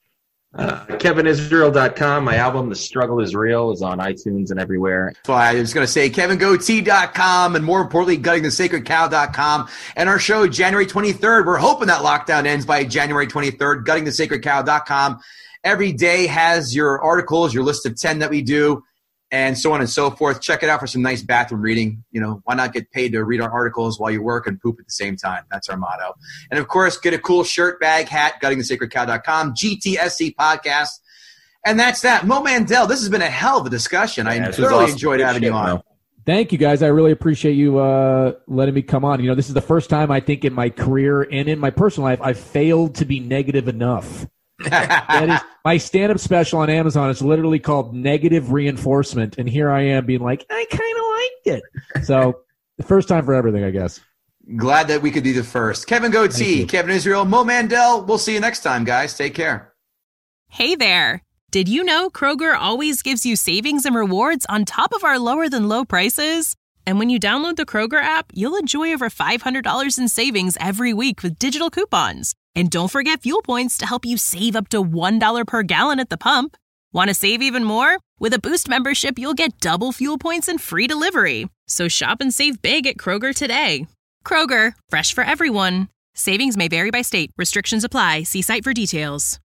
KevinIsrael.com. My album, The Struggle Is Real, is on iTunes and everywhere. So I was going to say KevinGoatee.com and more importantly, GuttingTheSacredCow.com. And our show, January 23rd. We're hoping that lockdown ends by January 23rd. GuttingTheSacredCow.com. Every day has your articles, your list of 10 that we do, and so on and so forth. Check it out for some nice bathroom reading. You know, why not get paid to read our articles while you work and poop at the same time? That's our motto. And, of course, get a cool shirt, bag, hat, GuttingTheSacredCow.com, GTSC podcast. And that's that. Mo Mandel, this has been a hell of a discussion. I thoroughly enjoyed having you on. Thank you, guys. I really appreciate you letting me come on. You know, this is the first time I think in my career and in my personal life I've failed to be negative enough. That is my stand-up special on Amazon. It's literally called Negative Reinforcement, and here I am being like, I kind of liked it. So the first time for everything, I guess. Glad that we could be the first. Kevin Goatee, Kevin Israel, Mo Mandel. We'll see you next time, guys. Take care. Hey there. Did you know Kroger always gives you savings and rewards on top of our lower-than-low prices? And when you download the Kroger app, you'll enjoy over $500 in savings every week with digital coupons. And don't forget fuel points to help you save up to $1 per gallon at the pump. Want to save even more? With a Boost membership, you'll get double fuel points and free delivery. So shop and save big at Kroger today. Kroger, fresh for everyone. Savings may vary by state. Restrictions apply. See site for details.